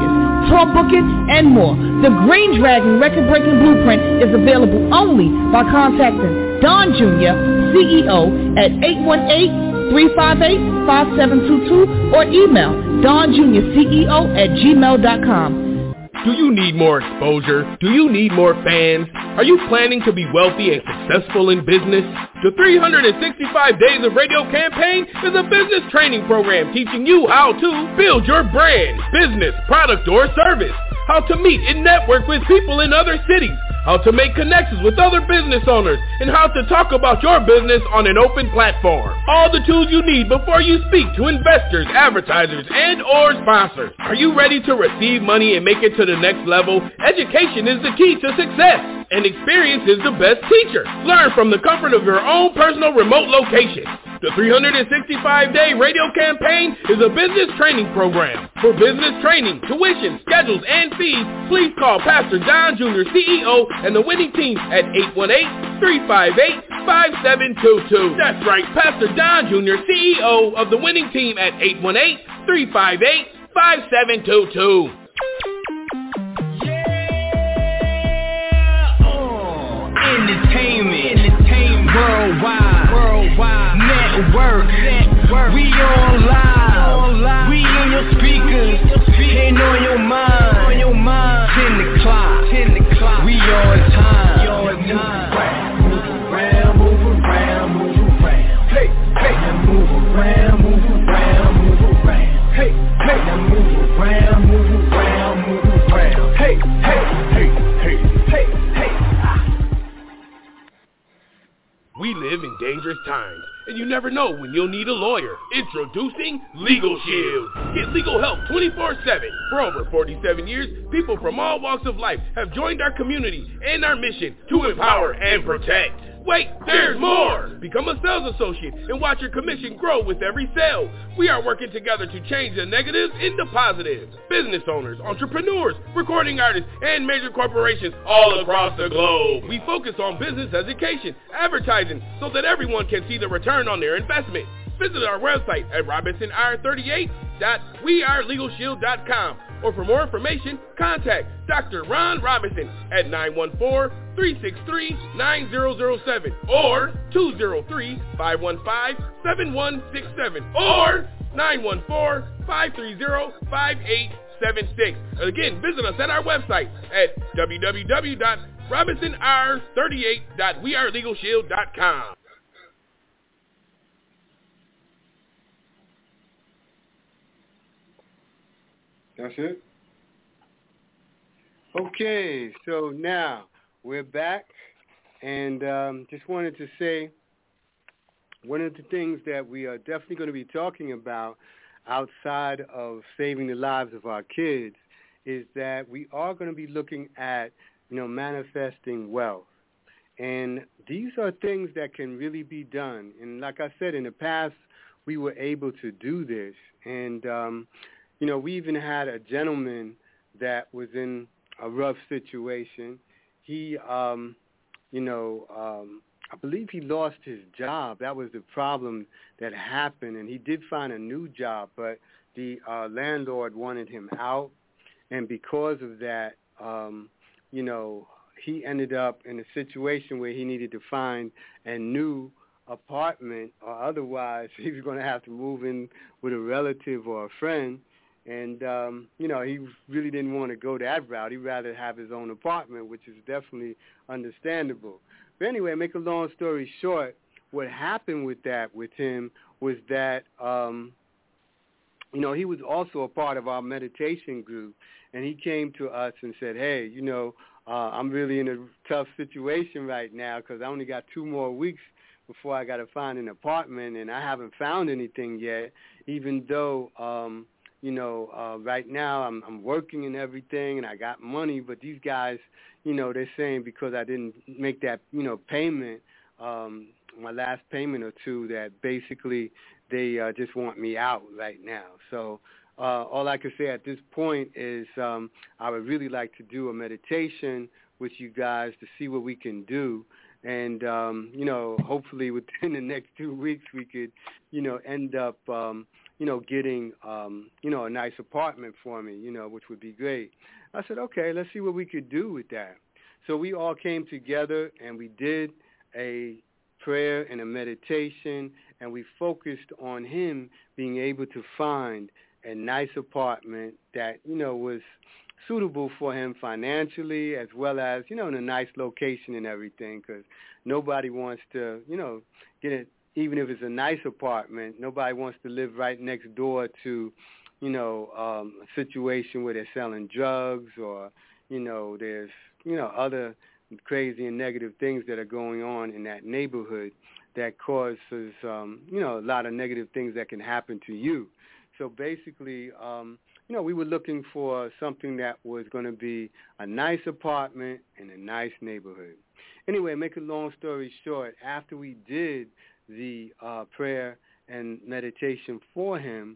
tour booking, and more. The Green Dragon record-breaking blueprint is available only by contacting Don Junior, C E O, at eight one eight, three five eight, five seven two two or email Don Junior C E O at gmail dot com. Do you need more exposure? Do you need more fans? Are you planning to be wealthy and successful in business? The three hundred sixty-five Days of Radio campaign is a business training program teaching you how to build your brand, business, product, or service, how to meet and network with people in other cities, how to make connections with other business owners, and how to talk about your business on an open platform. All the tools you need before you speak to investors, advertisers, and or sponsors. Are you ready to receive money and make it to the next level? Education is the key to success, and experience is the best teacher. Learn from the comfort of your own personal remote location. The three hundred sixty-five day radio campaign is a business training program. For business training, tuition, schedules, and fees, please call Pastor Don Junior C E O and the winning team at eight one eight, three five eight, five seven two two. That's right, Pastor Don Junior C E O of the winning team at eight one eight, three five eight, five seven two two. Entertainment, entertainment, worldwide, worldwide, network, network. We on live, we in your speakers, and on your mind, on your mind. Ten o'clock, ten o'clock. We on time, we on time. Move around, move around, move around. Hey, hey, now move around, move around, move around. Hey, hey, now move around, move around, move around. Hey, hey, hey, hey, hey, hey. We live in dangerous times, and you never know when you'll need a lawyer. Introducing Legal Shield. Get legal help twenty-four seven. For over forty-seven years, people from all walks of life have joined our community and our mission to empower and protect. Wait, there's more! Become a sales associate and watch your commission grow with every sale. We are working together to change the negatives into positives. Business owners, entrepreneurs, recording artists, and major corporations all across the globe. We focus on business education, advertising, so that everyone can see the return on their investment. Visit our website at robinson r thirty-eight dot we are legal shield dot com. Or for more information, contact Doctor Ron Robinson at nine one four, three six three, nine zero zero seven or two zero three, five one five, seven one six seven or nine one four, five three zero, five eight seven six. Again, visit us at our website at w w w dot robinson r thirty-eight dot we are legal shield dot com. That's it? Okay, so now we're back, and um, just wanted to say one of the things that we are definitely going to be talking about outside of saving the lives of our kids is that we are going to be looking at, you know, manifesting wealth. And these are things that can really be done. And like I said, in the past, we were able to do this. And, um, you know, we even had a gentleman that was in a rough situation. He, um, you know, um, I believe he lost his job. That was the problem that happened. And he did find a new job, but the uh, landlord wanted him out. And because of that, um, you know, he ended up in a situation where he needed to find a new apartment, or otherwise he was going to have to move in with a relative or a friend. And, um, you know, he really didn't want to go that route. He'd rather have his own apartment, which is definitely understandable. But anyway, make a long story short, what happened with that with him was that, um, you know, he was also a part of our meditation group. And he came to us and said, hey, you know, uh, I'm really in a tough situation right now because I only got two more weeks before I got to find an apartment, and I haven't found anything yet, even though, um, you know, uh, right now I'm, I'm working and everything, and I got money, but these guys, you know, they're saying because I didn't make that, you know, payment, um, my last payment or two, that basically they uh, just want me out right now. So uh, all I can say at this point is um, I would really like to do a meditation with you guys to see what we can do. And, um, you know, hopefully within the next two weeks we could, you know, end up, um, you know, getting, um, you know, a nice apartment for me, you know, which would be great. I said, okay, let's see what we could do with that. So we all came together and we did a prayer and a meditation, and we focused on him being able to find a nice apartment that, you know, was suitable for him financially, as well as, you know, in a nice location and everything, because nobody wants to, you know, get it, even if it's a nice apartment, nobody wants to live right next door to, you know, um, a situation where they're selling drugs or, you know, there's, you know, other crazy and negative things that are going on in that neighborhood that causes, um, you know, a lot of negative things that can happen to you. So basically, um, you know, we were looking for something that was going to be a nice apartment in a nice neighborhood. Anyway, make a long story short, after we did the uh, prayer and meditation for him,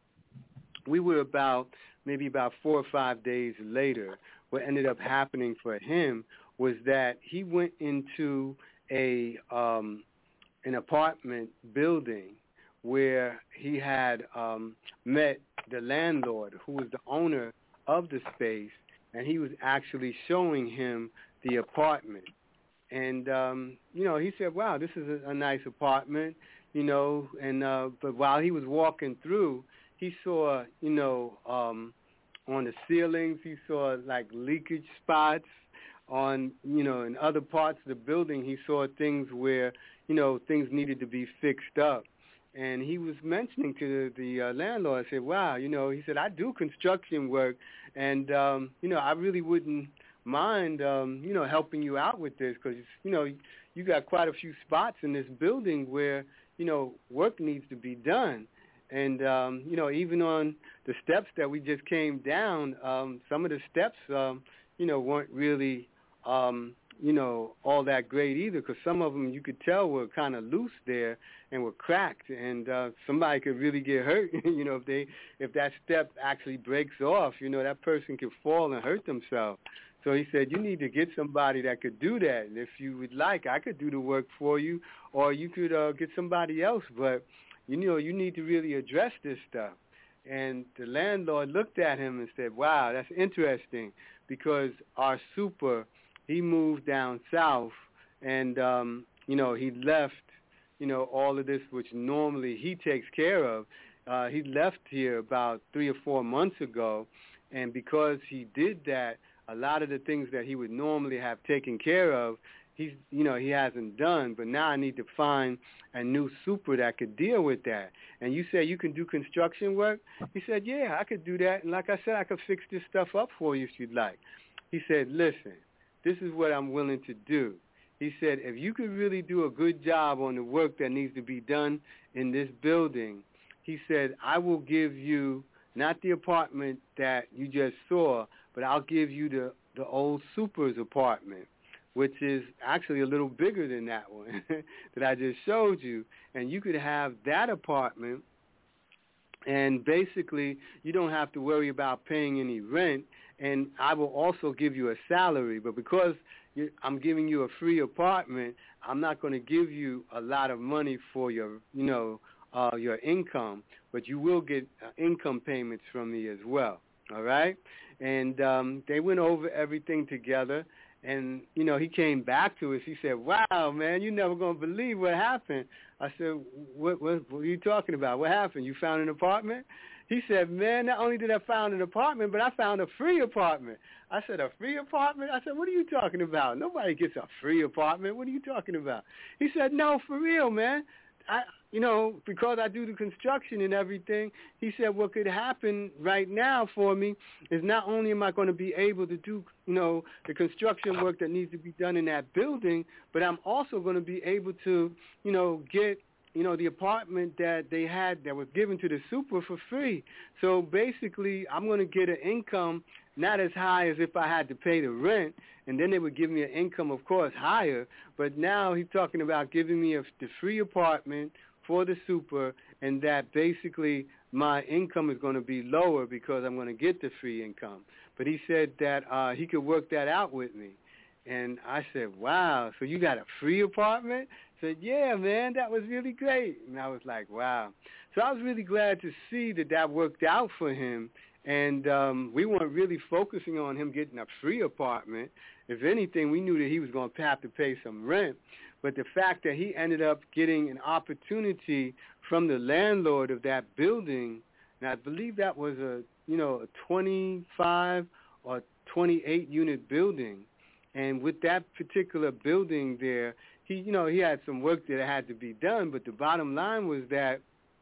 we were about, maybe about four or five days later, what ended up happening for him was that he went into a um, an apartment building where he had um, met the landlord, who was the owner of the space, and he was actually showing him the apartment. And, um, you know, he said, wow, this is a, a nice apartment, you know, and uh, but while he was walking through, he saw, you know, um, on the ceilings, he saw, like, leakage spots. On, you know, in other parts of the building, he saw things where, you know, things needed to be fixed up. And he was mentioning to the, the uh, landlord, I said, wow, you know, he said, I do construction work, and, um, you know, I really wouldn't mind, um, you know, helping you out with this because, you know, you got quite a few spots in this building where, you know, work needs to be done. And, um, you know, even on the steps that we just came down, um, some of the steps, um, you know, weren't really, um, you know, all that great either, because some of them you could tell were kind of loose there and were cracked, and uh, somebody could really get hurt. you know, if they if that step actually breaks off, you know, that person could fall and hurt themselves. So he said, you need to get somebody that could do that. And if you would like, I could do the work for you, or you could uh, get somebody else. But, you know, you need to really address this stuff. And the landlord looked at him and said, wow, that's interesting, because our super, he moved down south, and, um, you know, he left, you know, all of this, which normally he takes care of. Uh, he left here about three or four months ago, and because he did that, a lot of the things that he would normally have taken care of, he's, you know, he hasn't done. But now I need to find a new super that could deal with that. And you say you can do construction work? He said, yeah, I could do that. And like I said, I could fix this stuff up for you if you'd like. He said, listen, this is what I'm willing to do. He said, if you could really do a good job on the work that needs to be done in this building, he said, I will give you not the apartment that you just saw, but I'll give you the, the old super's apartment, which is actually a little bigger than that one that I just showed you. And you could have that apartment, and basically you don't have to worry about paying any rent, and I will also give you a salary. But because you, I'm giving you a free apartment, I'm not going to give you a lot of money for your, you know, uh, your income, but you will get uh, income payments from me as well. All right? And um, they went over everything together. And, you know, he came back to us. He said, wow, man, you're never going to believe what happened. I said, what, what, what are you talking about? What happened? You found an apartment? He said, man, not only did I find an apartment, but I found a free apartment. I said, a free apartment? I said, what are you talking about? Nobody gets a free apartment. What are you talking about? He said, no, for real, man. I, you know, because I do the construction and everything, he said what could happen right now for me is not only am I going to be able to do, you know, the construction work that needs to be done in that building, but I'm also going to be able to, you know, get, you know, the apartment that they had that was given to the super for free. So basically, I'm going to get an income not as high as if I had to pay the rent, and then they would give me an income, of course, higher. But now he's talking about giving me a, the free apartment for the super, and that basically my income is going to be lower because I'm going to get the free income. But he said that uh, he could work that out with me. And I said, wow, so you got a free apartment? I said, yeah, man, that was really great. And I was like, wow. So I was really glad to see that that worked out for him. And um, we weren't really focusing on him getting a free apartment. If anything, we knew that he was going to have to pay some rent. But the fact that he ended up getting an opportunity from the landlord of that building, and I believe that was a, you know, a twenty-five or twenty-eight unit building. And with that particular building there, he, you know, he had some work that had to be done. But the bottom line was that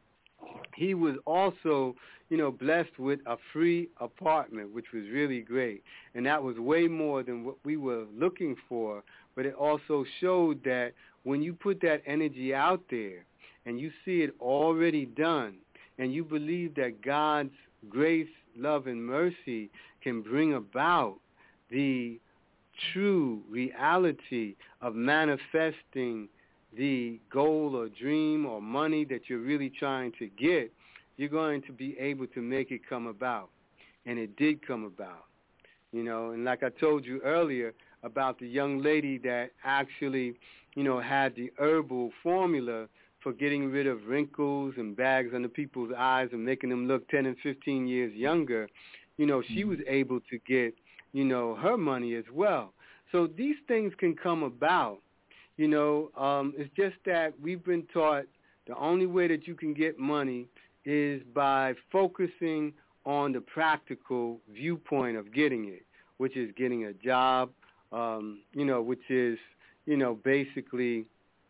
he was also, you know, blessed with a free apartment, which was really great. And that was way more than what we were looking for. But it also showed that when you put that energy out there and you see it already done and you believe that God's grace, love, and mercy can bring about the true reality of manifesting the goal or dream or money that you're really trying to get, you're going to be able to make it come about. And it did come about. You know, and like I told you earlier about the young lady that actually, you know, had the herbal formula for getting rid of wrinkles and bags under people's eyes and making them look ten and fifteen years younger, you know, she was able to get, you know, her money as well. So these things can come about. You know, um, it's just that we've been taught the only way that you can get money is by focusing on the practical viewpoint of getting it, which is getting a job, um, you know, which is, you know, basically,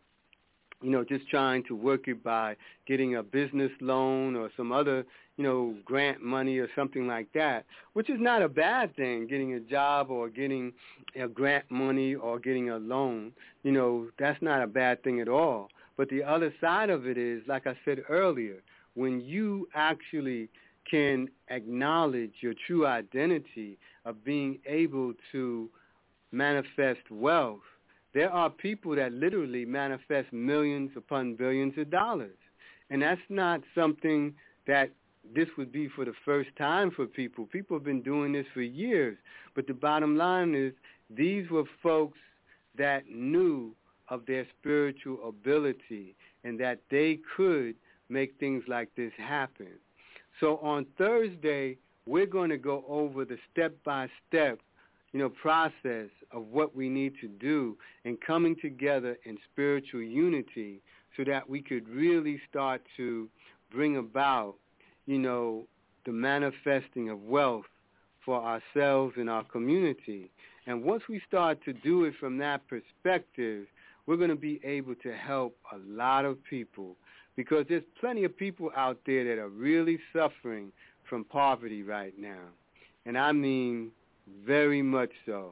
you know, just trying to work it by getting a business loan or some other, you know, grant money or something like that, which is not a bad thing, getting a job or getting a grant money or getting a loan. You know, that's not a bad thing at all. But the other side of it is, like I said earlier, when you actually can acknowledge your true identity of being able to manifest wealth, there are people that literally manifest millions upon billions of dollars. And that's not something that this would be for the first time for people. People have been doing this for years. But the bottom line is these were folks that knew of their spiritual ability and that they could make things like this happen. So on Thursday, we're going to go over the step-by-step, you know, process of what we need to do in coming together in spiritual unity so that we could really start to bring about, you know, the manifesting of wealth for ourselves and our community. And once we start to do it from that perspective, we're going to be able to help a lot of people because there's plenty of people out there that are really suffering from poverty right now. And I mean very much so.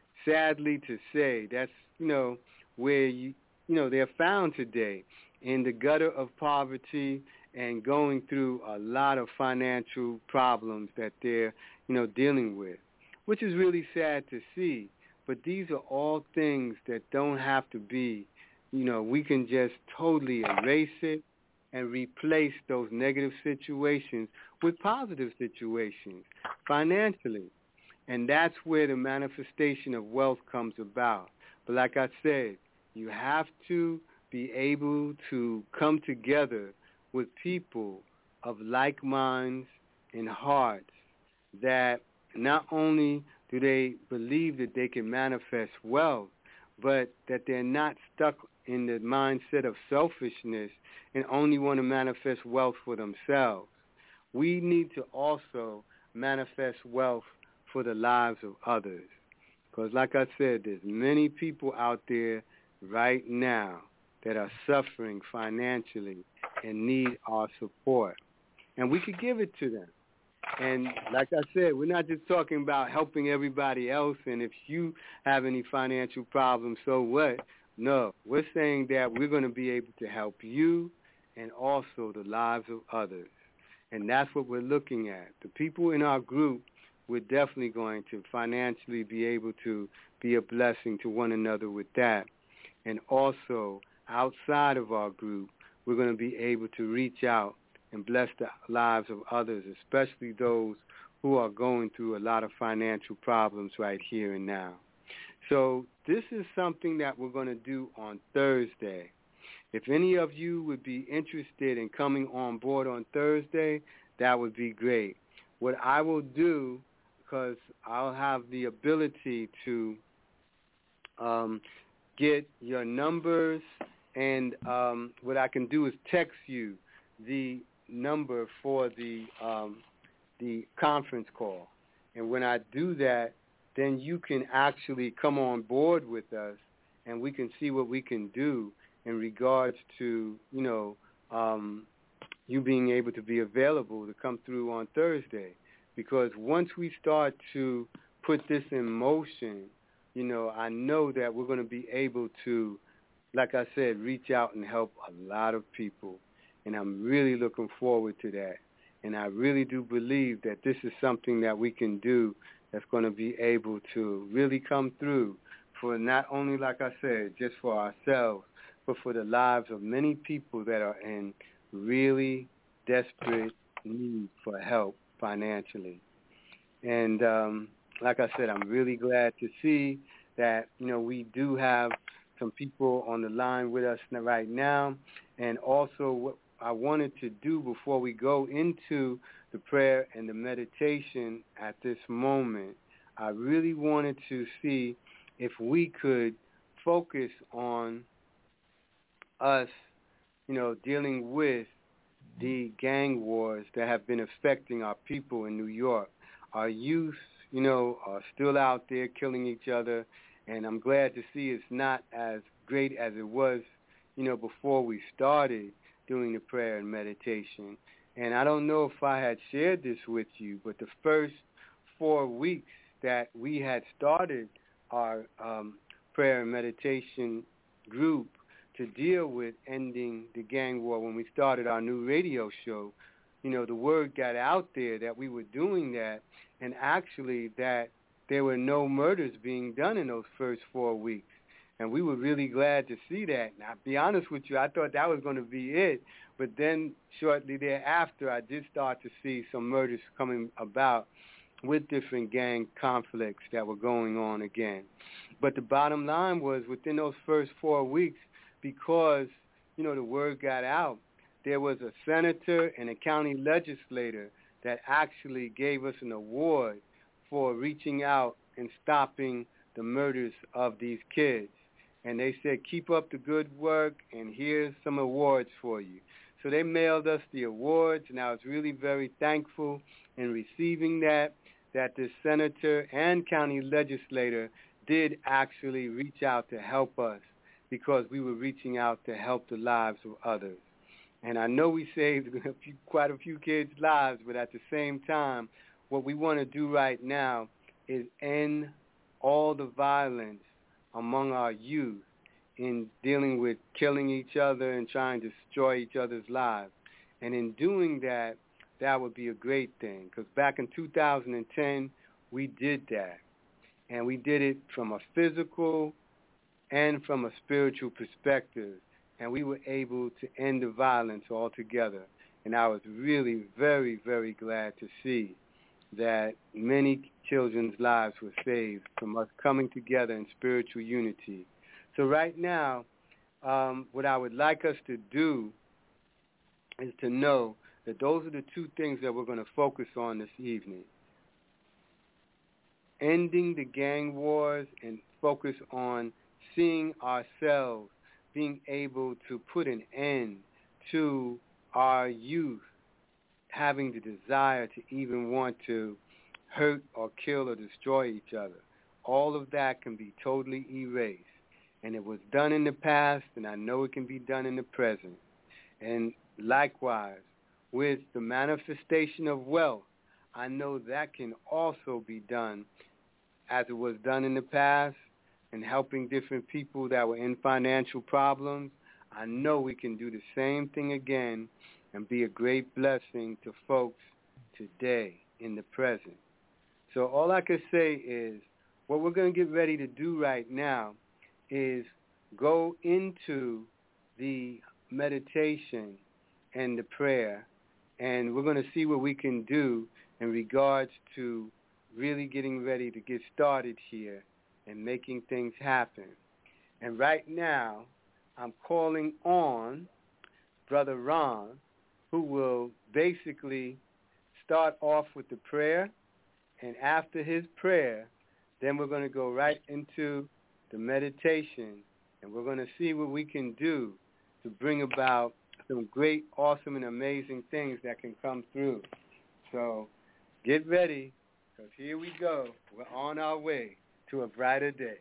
Sadly to say, that's, you know, where, you you know, they're found today in the gutter of poverty and going through a lot of financial problems that they're, you know, dealing with, which is really sad to see. But these are all things that don't have to be, you know, we can just totally erase it and replace those negative situations with positive situations financially. And that's where the manifestation of wealth comes about. But like I said, you have to be able to come together with people of like minds and hearts that not only do they believe that they can manifest wealth, but that they're not stuck in the mindset of selfishness and only want to manifest wealth for themselves. We need to also manifest wealth for the lives of others. Because like I said, there's many people out there right now that are suffering financially and need our support. And we could give it to them. And like I said, we're not just talking about helping everybody else, and if you have any financial problems, so what? No, we're saying that we're going to be able to help you and also the lives of others. And that's what we're looking at. The people in our group, we're definitely going to financially be able to be a blessing to one another with that. And also, outside of our group, we're going to be able to reach out and bless the lives of others, especially those who are going through a lot of financial problems right here and now. So this is something that we're going to do on Thursday. If any of you would be interested in coming on board on Thursday, that would be great. What I will do, because I'll have the ability to um, get your numbers, and um, what I can do is text you the number for the um, the conference call. And when I do that, then you can actually come on board with us, and we can see what we can do in regards to, you know, um, you being able to be available to come through on Thursday. Because once we start to put this in motion, you know, I know that we're going to be able to, like I said, reach out and help a lot of people. And I'm really looking forward to that. And I really do believe that this is something that we can do that's going to be able to really come through for not only, like I said, just for ourselves, but for the lives of many people that are in really desperate need for help financially. And um, like I said, I'm really glad to see that, you know, we do have some people on the line with us right now. And also what I wanted to do before we go into the prayer and the meditation at this moment, I really wanted to see if we could focus on us, you know, dealing with the gang wars that have been affecting our people in New York. Our youth, you know, are still out there killing each other, and I'm glad to see it's not as great as it was, you know, before we started doing the prayer and meditation. And I don't know if I had shared this with you, but the first four weeks that we had started our um, prayer and meditation group to deal with ending the gang war, when we started our new radio show, you know, the word got out there that we were doing that, and actually that there were no murders being done in those first four weeks. And we were really glad to see that. And I'll be honest with you, I thought that was going to be it. But then shortly thereafter, I did start to see some murders coming about with different gang conflicts that were going on again. But the bottom line was, within those first four weeks, because, you know, the word got out, there was a senator and a county legislator that actually gave us an award for reaching out and stopping the murders of these kids. And they said, keep up the good work, and here's some awards for you. So they mailed us the awards, and I was really very thankful in receiving that, that the senator and county legislator did actually reach out to help us, because we were reaching out to help the lives of others. And I know we saved a few, quite a few kids' lives, but at the same time, what we want to do right now is end all the violence among our youth in dealing with killing each other and trying to destroy each other's lives. And in doing that, that would be a great thing, because back in two thousand ten, we did that. And we did it from a physical and from a spiritual perspective. And we were able to end the violence altogether. And I was really very, very glad to see that many children's lives were saved from us coming together in spiritual unity. So right now, um, what I would like us to do is to know that those are the two things that we're going to focus on this evening. Ending the gang wars and focus on seeing ourselves being able to put an end to our youth having the desire to even want to hurt or kill or destroy each other. All of that can be totally erased. And it was done in the past, and I know it can be done in the present. And likewise, with the manifestation of wealth, I know that can also be done as it was done in the past, and helping different people that were in financial problems. I know we can do the same thing again and be a great blessing to folks today in the present. So all I can say is, what we're going to get ready to do right now is go into the meditation and the prayer, and we're going to see what we can do in regards to really getting ready to get started here and making things happen. And right now, I'm calling on Brother Ron, who will basically start off with the prayer, and after his prayer, then we're going to go right into the meditation, and we're going to see what we can do to bring about some great, awesome, and amazing things that can come through. So get ready, because here we go. We're on our way to a brighter day.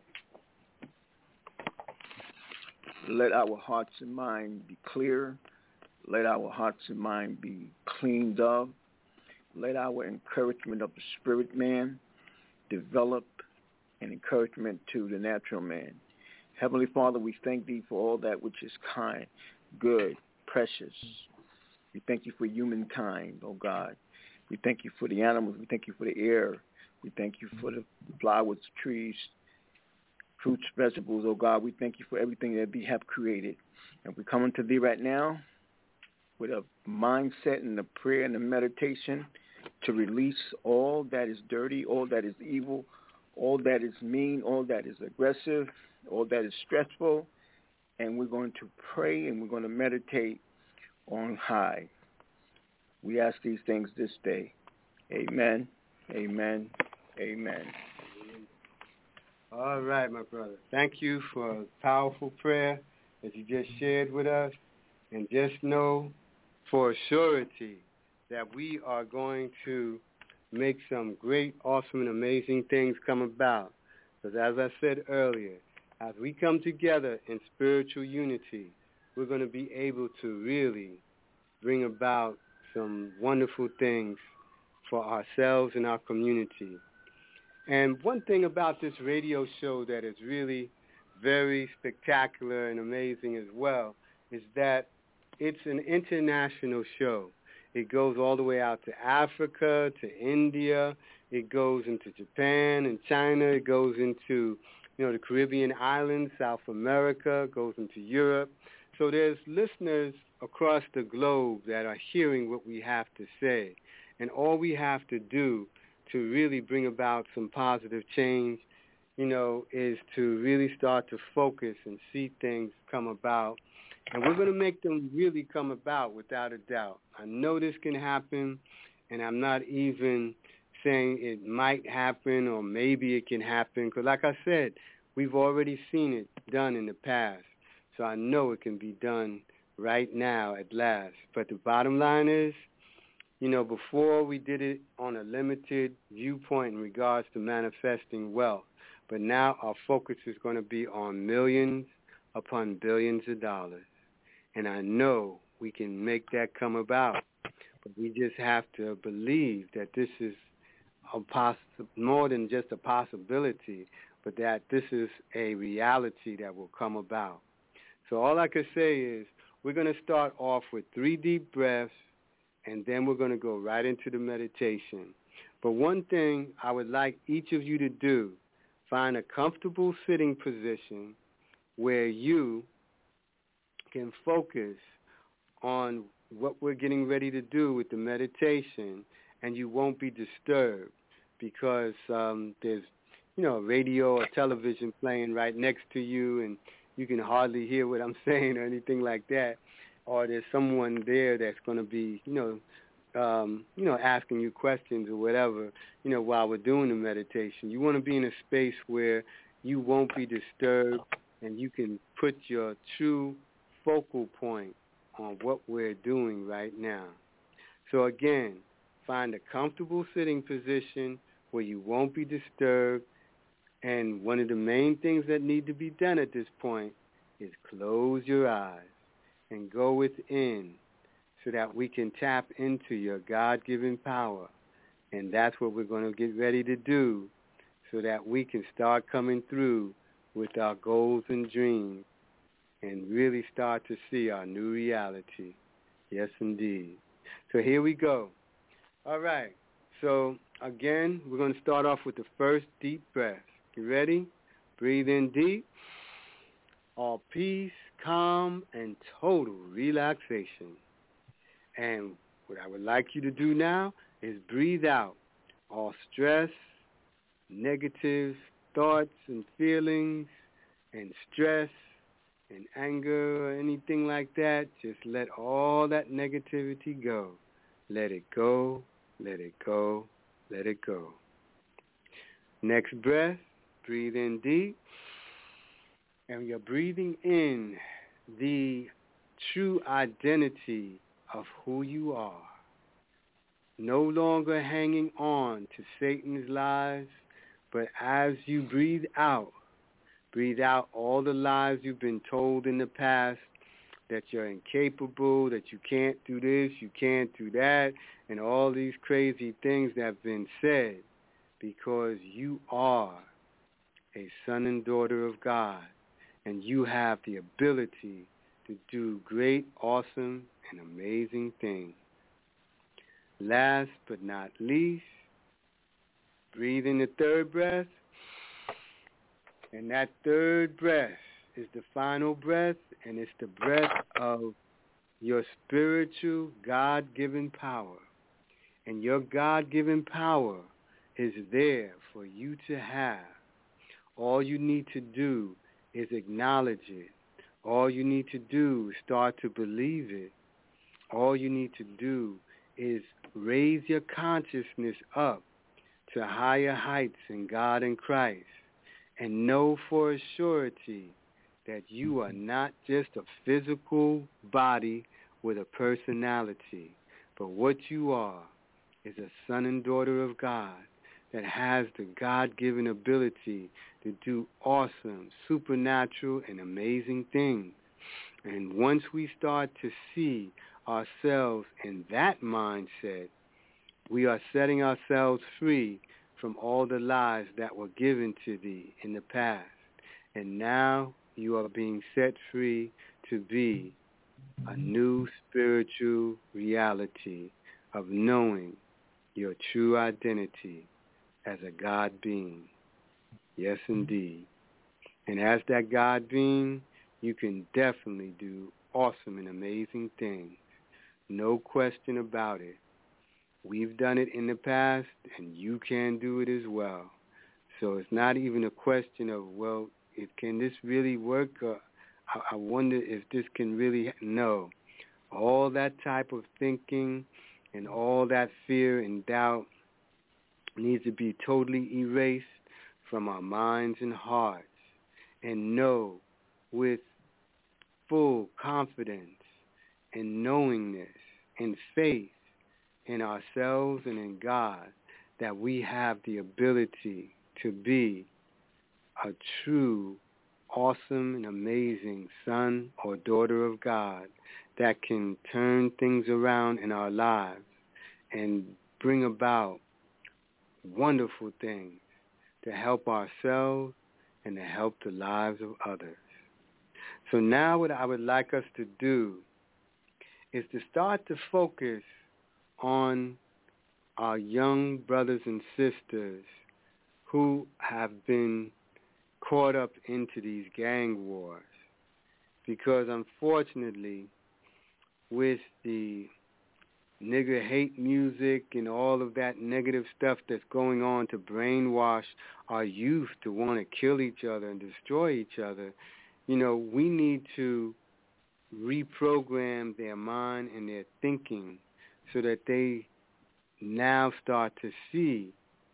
Let our hearts and mind be clear. Let our hearts and mind be cleaned up. Let our encouragement of the spirit man develop an encouragement to the natural man. Heavenly Father, we thank thee for all that which is kind, good, precious. We thank you for humankind, oh God. We thank you for the animals. We thank you for the air. We thank you for the flowers, trees, fruits, vegetables, oh God. We thank you for everything that thee have created. And we come unto thee right now with a mindset and a prayer and a meditation to release all that is dirty, all that is evil, all that is mean, all that is aggressive, all that is stressful. And we're going to pray and we're going to meditate on high. We ask these things this day. Amen, amen, amen. All right, my brother. Thank you for a powerful prayer that you just shared with us. And just know for a surety that we are going to make some great, awesome, and amazing things come about. Because as I said earlier, as we come together in spiritual unity, we're going to be able to really bring about some wonderful things for ourselves and our community. And one thing about this radio show that is really very spectacular and amazing as well is that it's an international show. It goes all the way out to Africa, to India. It goes into Japan and China. It goes into, you know, the Caribbean islands, South America. It goes into Europe. So there's listeners across the globe that are hearing what we have to say. And all we have to do to really bring about some positive change, you know, is to really start to focus and see things come about. And we're going to make them really come about without a doubt. I know this can happen, and I'm not even saying it might happen or maybe it can happen. Because like I said, we've already seen it done in the past. So I know it can be done right now at last. But the bottom line is, you know, before we did it on a limited viewpoint in regards to manifesting wealth. But now our focus is going to be on millions upon billions of dollars. And I know we can make that come about. But we just have to believe that this is a poss- more than just a possibility, but that this is a reality that will come about. So all I can say is we're going to start off with three deep breaths, and then we're going to go right into the meditation. But one thing I would like each of you to do, find a comfortable sitting position where you can focus on what we're getting ready to do with the meditation, and you won't be disturbed because um, there's, you know, a radio or television playing right next to you, and you can hardly hear what I'm saying or anything like that. Or there's someone there that's going to be, you know, um, you know, asking you questions or whatever, you know, while we're doing the meditation. You want to be in a space where you won't be disturbed and you can put your true focal point on what we're doing right now. So again, find a comfortable sitting position where you won't be disturbed. And one of the main things that need to be done at this point is close your eyes and go within so that we can tap into your God-given power. And that's what we're going to get ready to do so that we can start coming through with our goals and dreams and really start to see our new reality. Yes, indeed. So here we go. All right. So, again, we're going to start off with the first deep breath. You ready? Breathe in deep. All peace, calm, and total relaxation. And what I would like you to do now is breathe out all stress, negative thoughts and feelings and stress and anger or anything like that, just let all that negativity go. Let it go, let it go, let it go. Next breath, breathe in deep. And you're breathing in the true identity of who you are. No longer hanging on to Satan's lies, but as you breathe out, breathe out all the lies you've been told in the past, that you're incapable, that you can't do this, you can't do that, and all these crazy things that have been said, because you are a son and daughter of God, and you have the ability to do great, awesome, and amazing things. Last but not least, breathe in the third breath. And that third breath is the final breath, and it's the breath of your spiritual God-given power. And your God-given power is there for you to have. All you need to do is acknowledge it. All you need to do is start to believe it. All you need to do is raise your consciousness up to higher heights in God and Christ, and know for a surety that you are not just a physical body with a personality, but what you are is a son and daughter of God that has the God-given ability to do awesome, supernatural, and amazing things. And once we start to see ourselves in that mindset, we are setting ourselves free from all the lies that were given to thee in the past. And now you are being set free to be a new spiritual reality of knowing your true identity as a God being. Yes, indeed. And as that God being, you can definitely do awesome and amazing things. No question about it. We've done it in the past, and you can do it as well. So it's not even a question of, well, it, can this really work? Or I, I wonder if this can really... No. All that type of thinking and all that fear and doubt needs to be totally erased from our minds and hearts, and know with full confidence and knowingness and faith in ourselves and in God that we have the ability to be a true, awesome, and amazing son or daughter of God that can turn things around in our lives and bring about wonderful things to help ourselves and to help the lives of others. So now what I would like us to do is to start to focus on our young brothers and sisters who have been caught up into these gang wars. Because unfortunately, with the nigger hate music and all of that negative stuff that's going on to brainwash our youth to want to kill each other and destroy each other, you know, we need to reprogram their mind and their thinking so that they now start to see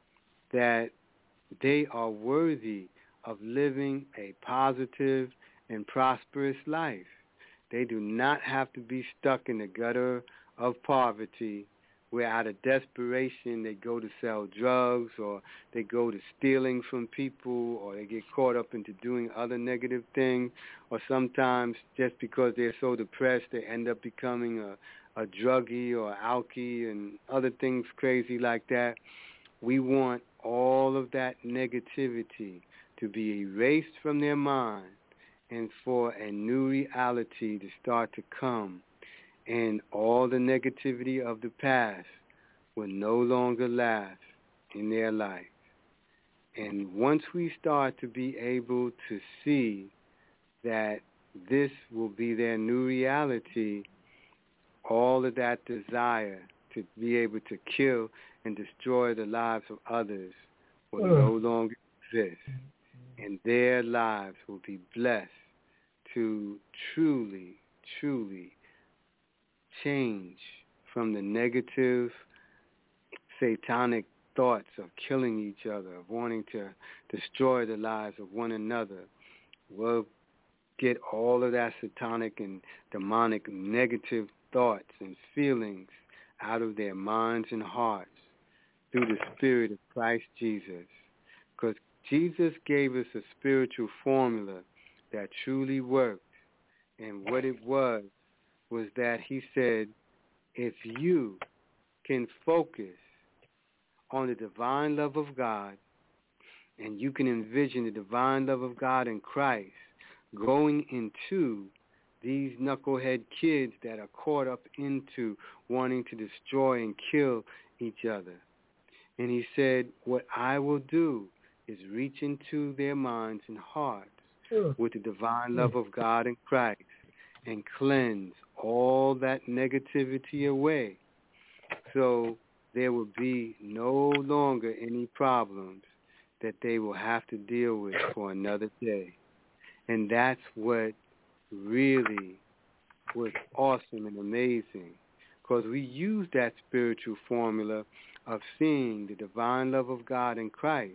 that they are worthy of living a positive and prosperous life. They do not have to be stuck in the gutter of poverty, where out of desperation they go to sell drugs, or they go to stealing from people, or they get caught up into doing other negative things, or sometimes just because they're so depressed they end up becoming a, a druggie or alkie and other things crazy like that. We want all of that negativity to be erased from their mind and for a new reality to start to come. And all the negativity of the past will no longer last in their life. And once we start to be able to see that this will be their new reality, all of that desire to be able to kill and destroy the lives of others will uh. no longer exist, and their lives will be blessed to truly, truly change from the negative, satanic thoughts of killing each other, of wanting to destroy the lives of one another. We'll get all of that satanic and demonic negative thoughts and feelings out of their minds and hearts through the Spirit of Christ Jesus. Because Jesus gave us a spiritual formula that truly worked. And what it was, was that he said, if you can focus on the divine love of God, and you can envision the divine love of God in Christ going into these knucklehead kids that are caught up into wanting to destroy and kill each other. And he said, what I will do is reach into their minds and hearts sure. with the divine love of God in Christ and cleanse all that negativity away. So there will be no longer any problems that they will have to deal with for another day. And that's what really was awesome and amazing, because we use that spiritual formula of seeing the divine love of God in Christ.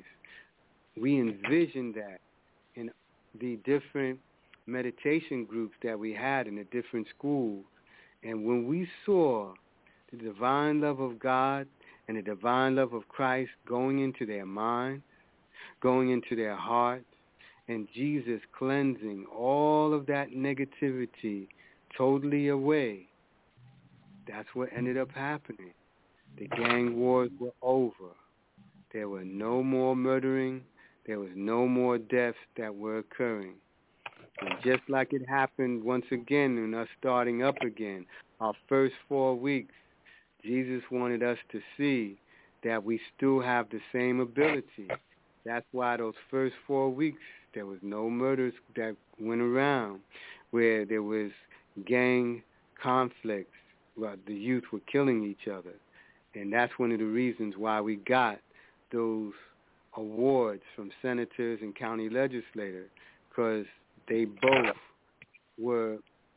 We envisioned that in the different meditation groups that we had in the different schools. And when we saw the divine love of God and the divine love of Christ going into their minds, going into their hearts, and Jesus cleansing all of that negativity totally away, that's what ended up happening. The gang wars were over. There were no more murdering. There was no more deaths that were occurring. And just like it happened once again in us starting up again, our first four weeks, Jesus wanted us to see that we still have the same ability. That's why those first four weeks, there was no murders that went around, where there was gang conflicts, where the youth were killing each other. And that's one of the reasons why we got those awards from senators and county legislators, because they both were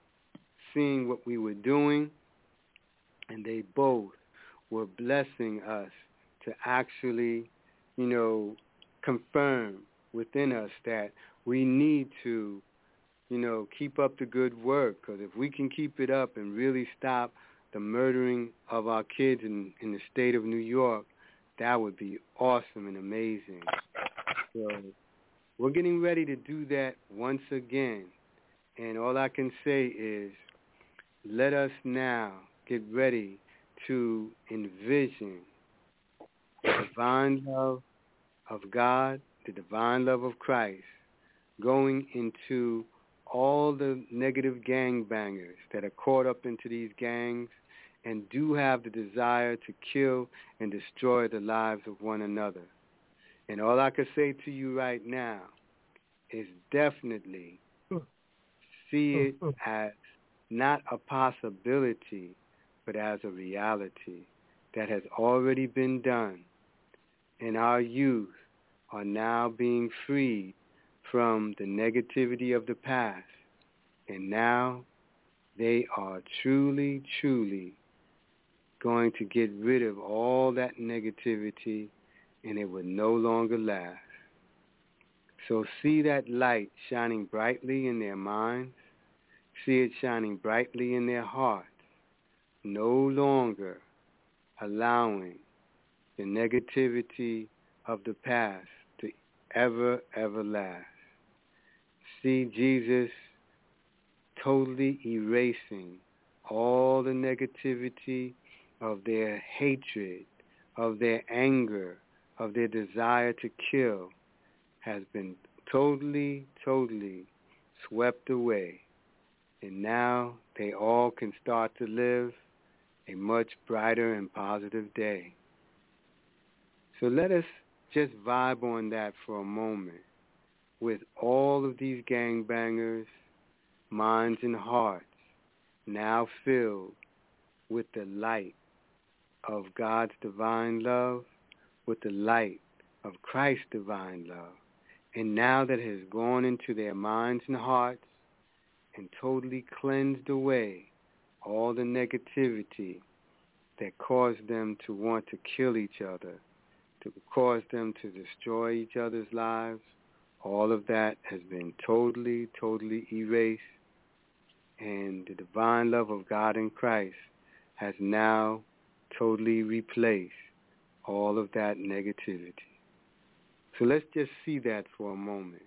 seeing what we were doing, and they both were blessing us to actually, you know, confirm within us that we need to, you know, keep up the good work. Because if we can keep it up and really stop the murdering of our kids in, in the state of New York, that would be awesome and amazing. So we're getting ready to do that once again. And all I can say is, let us now get ready to envision the divine love of God, the divine love of Christ, going into all the negative gangbangers that are caught up into these gangs and do have the desire to kill and destroy the lives of one another. And all I can say to you right now is definitely see it as not a possibility, but as a reality that has already been done. And our youth are now being freed from the negativity of the past. And now they are truly, truly going to get rid of all that negativity, and it will no longer last. So see that light shining brightly in their minds. See it shining brightly in their hearts. No longer allowing the negativity of the past to ever, ever last. See Jesus totally erasing all the negativity of their hatred, of their anger, of their desire to kill, has been totally, totally swept away. And now they all can start to live a much brighter and positive day. So let us just vibe on that for a moment, with all of these gangbangers' minds and hearts now filled with the light of God's divine love, with the light of Christ's divine love. And now that it has gone into their minds and hearts and totally cleansed away all the negativity that caused them to want to kill each other, to cause them to destroy each other's lives, all of that has been totally, totally erased. And the divine love of God in Christ has now totally replaced all of that negativity. So let's just see that for a moment.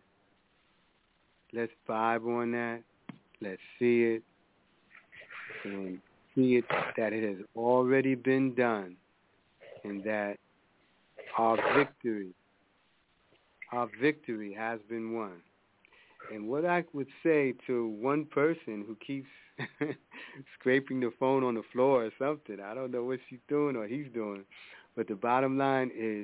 Let's vibe on that. Let's see it. And see it that it has already been done. And that our victory, our victory has been won. And what I would say to one person who keeps scraping the phone on the floor or something, I don't know what she's doing or he's doing, but the bottom line is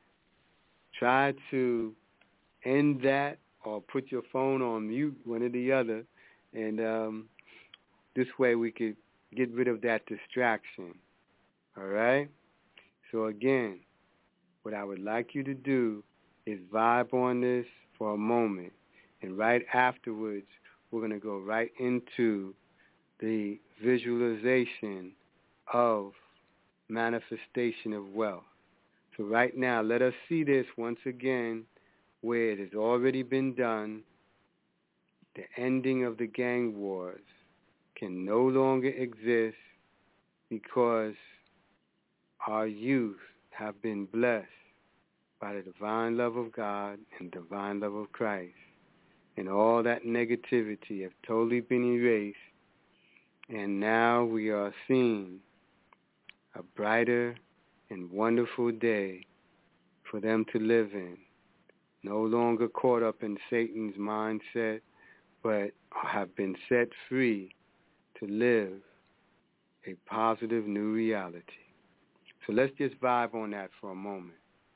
try to end that or put your phone on mute, one or the other, and um, this way we could get rid of that distraction. All right? So again, what I would like you to do is vibe on this for a moment. And right afterwards, we're going to go right into the visualization of manifestation of wealth. So right now, let us see this once again where it has already been done. The ending of the gang wars can no longer exist because our youth have been blessed by the divine love of God and divine love of Christ. And all that negativity have totally been erased. And now we are seeing a brighter and wonderful day for them to live in. No longer caught up in Satan's mindset, but have been set free to live a positive new reality. So let's just vibe on that for a moment.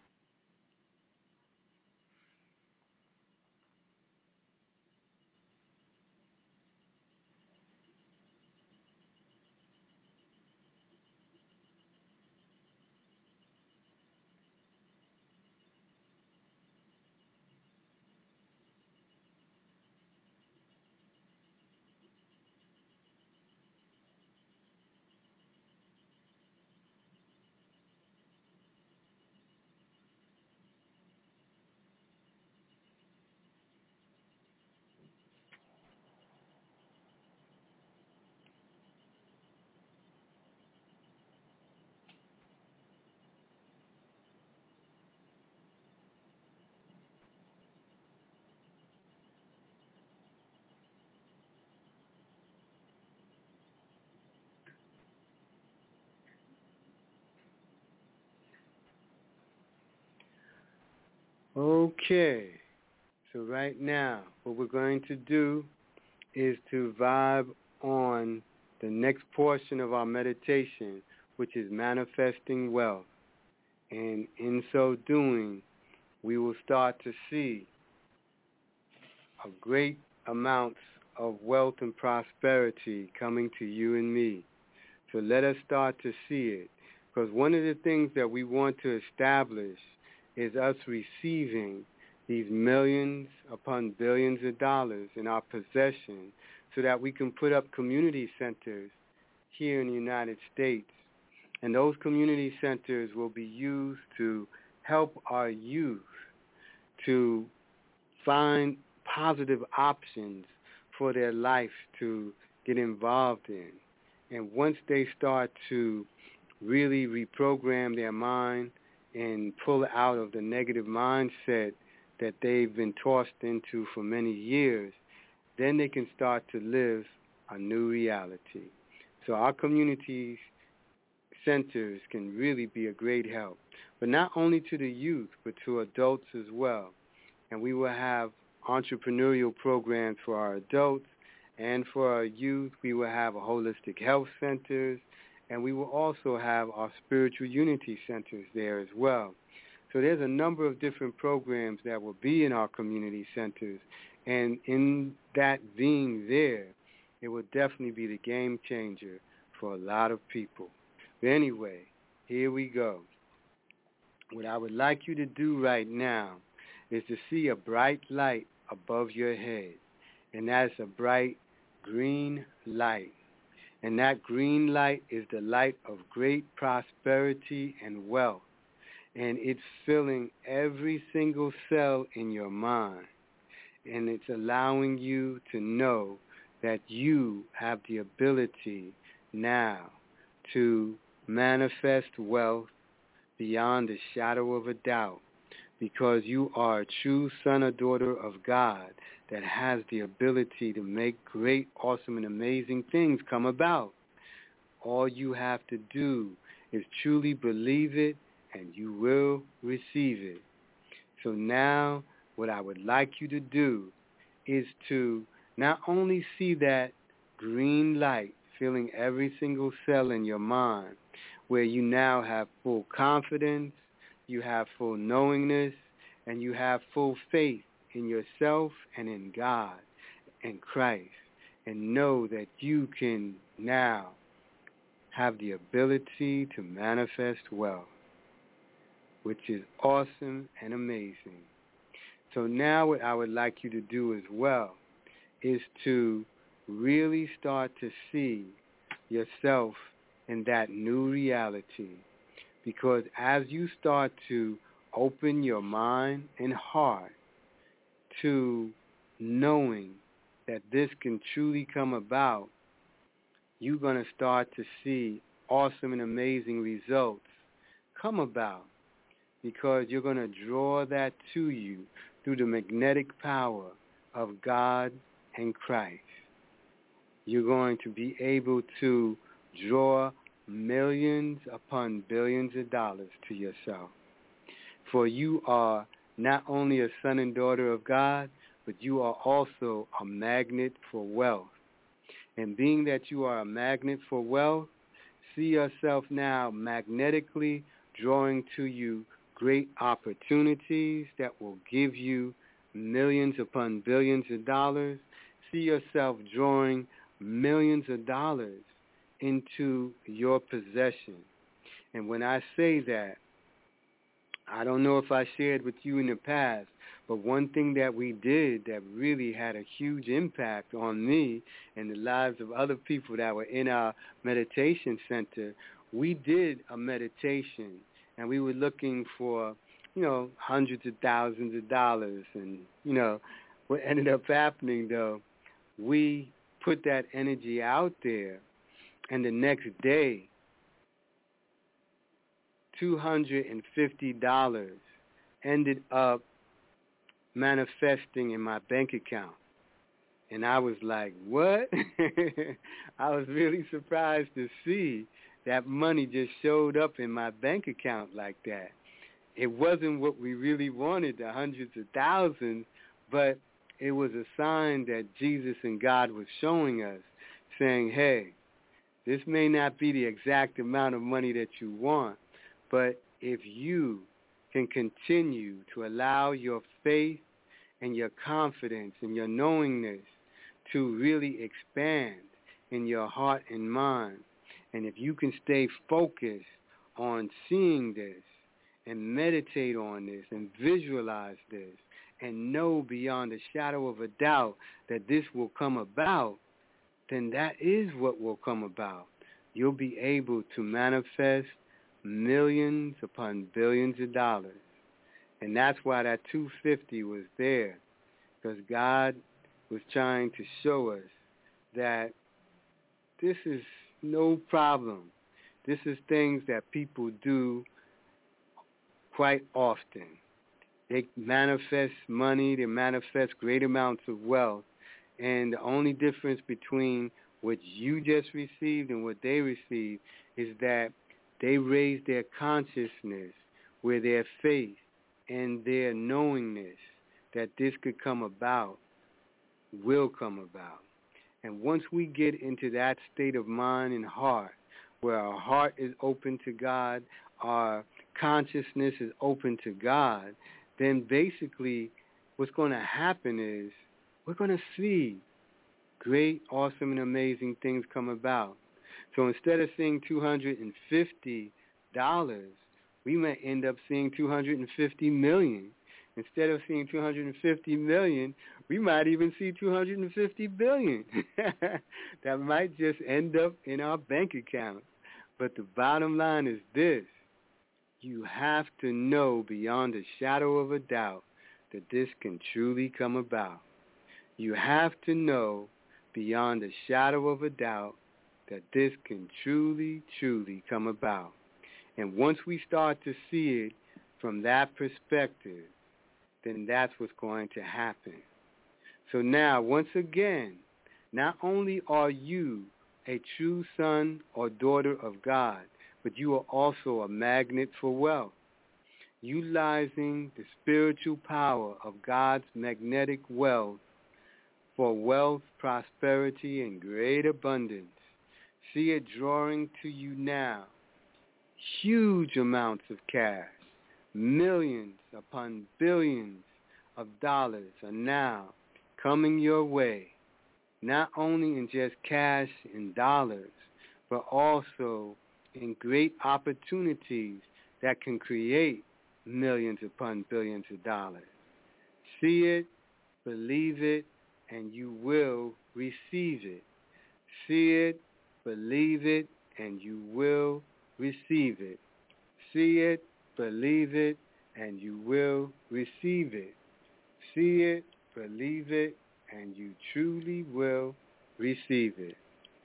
Okay, so right now what we're going to do is to vibe on the next portion of our meditation, which is manifesting wealth. And in so doing, we will start to see a great amounts of wealth and prosperity coming to you and me. So let us start to see it. Because one of the things that we want to establish is us receiving these millions upon billions of dollars in our possession so that we can put up community centers here in the United States. And those community centers will be used to help our youth to find positive options for their life to get involved in. And once they start to really reprogram their mind and pull out of the negative mindset that they've been tossed into for many years, then they can start to live a new reality. So our community centers can really be a great help, but not only to the youth, but to adults as well. And we will have entrepreneurial programs for our adults, and for our youth, we will have a holistic health centers, and we will also have our spiritual unity centers there as well. So there's a number of different programs that will be in our community centers. And in that being there, it will definitely be the game changer for a lot of people. But anyway, here we go. What I would like you to do right now is to see a bright light above your head, and that's a bright green light. And that green light is the light of great prosperity and wealth, and it's filling every single cell in your mind, and it's allowing you to know that you have the ability now to manifest wealth beyond a shadow of a doubt, because you are a true son or daughter of God that has the ability to make great, awesome, and amazing things come about. All you have to do is truly believe it, and you will receive it. So now what I would like you to do is to not only see that green light filling every single cell in your mind, where you now have full confidence, you have full knowingness, and you have full faith in yourself and in God and Christ, and know that you can now have the ability to manifest wealth, which is awesome and amazing. So now what I would like you to do as well is to really start to see yourself in that new reality, because as you start to open your mind and heart to knowing that this can truly come about, you're going to start to see awesome and amazing results come about, because you're going to draw that to you through the magnetic power of God and Christ. You're going to be able to draw millions upon billions of dollars to yourself. For you are not only a son and daughter of God, but you are also a magnet for wealth. And being that you are a magnet for wealth, see yourself now magnetically drawing to you great opportunities that will give you millions upon billions of dollars. See yourself drawing millions of dollars into your possession. And when I say that, I don't know if I shared with you in the past, but one thing that we did that really had a huge impact on me and the lives of other people that were in our meditation center, we did a meditation, and we were looking for, you know, hundreds of thousands of dollars. And, you know, what ended up happening, though, we put that energy out there, and the next day, two hundred fifty dollars ended up manifesting in my bank account. And I was like, what? I was really surprised to see that money just showed up in my bank account like that. It wasn't what we really wanted, the hundreds of thousands, but it was a sign that Jesus and God was showing us, saying, hey, this may not be the exact amount of money that you want, but if you can continue to allow your faith and your confidence and your knowingness to really expand in your heart and mind, and if you can stay focused on seeing this and meditate on this and visualize this and know beyond a shadow of a doubt that this will come about, then that is what will come about. You'll be able to manifest millions upon billions of dollars. And that's why that two hundred fifty was there, because God was trying to show us that this is no problem. This is things that people do quite often. They manifest money, they manifest great amounts of wealth, and the only difference between what you just received and what they received is that they raise their consciousness where their faith and their knowingness that this could come about will come about. And once we get into that state of mind and heart, where our heart is open to God, our consciousness is open to God, then basically what's going to happen is we're going to see great, awesome, and amazing things come about. So instead of seeing two hundred fifty dollars, we may end up seeing two hundred fifty million dollars, instead of seeing two hundred fifty million, we might even see two hundred fifty billion. That might just end up in our bank account. But the bottom line is this. You have to know beyond a shadow of a doubt that this can truly come about. You have to know beyond a shadow of a doubt that this can truly, truly come about. And once we start to see it from that perspective, then that's what's going to happen. So now, once again, not only are you a true son or daughter of God, but you are also a magnet for wealth, utilizing the spiritual power of God's magnetic wealth for wealth, prosperity, and great abundance. See it drawing to you now. Huge amounts of cash, millions upon billions of dollars are now coming your way, not only in just cash and dollars, but also in great opportunities that can create millions upon billions of dollars. See it, believe it, and you will receive it. See it, believe it, and you will receive it. See it, believe it, and you will receive it. See it, believe it, and you truly will receive it.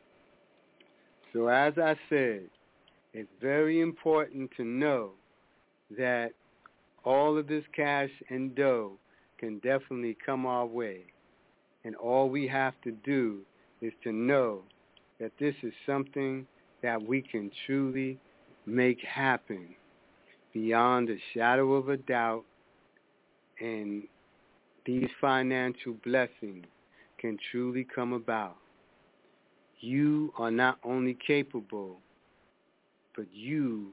So as I said, it's very important to know that all of this cash and dough can definitely come our way. And all we have to do is to know that this is something that we can truly make happen beyond a shadow of a doubt, and these financial blessings can truly come about. You are not only capable, but you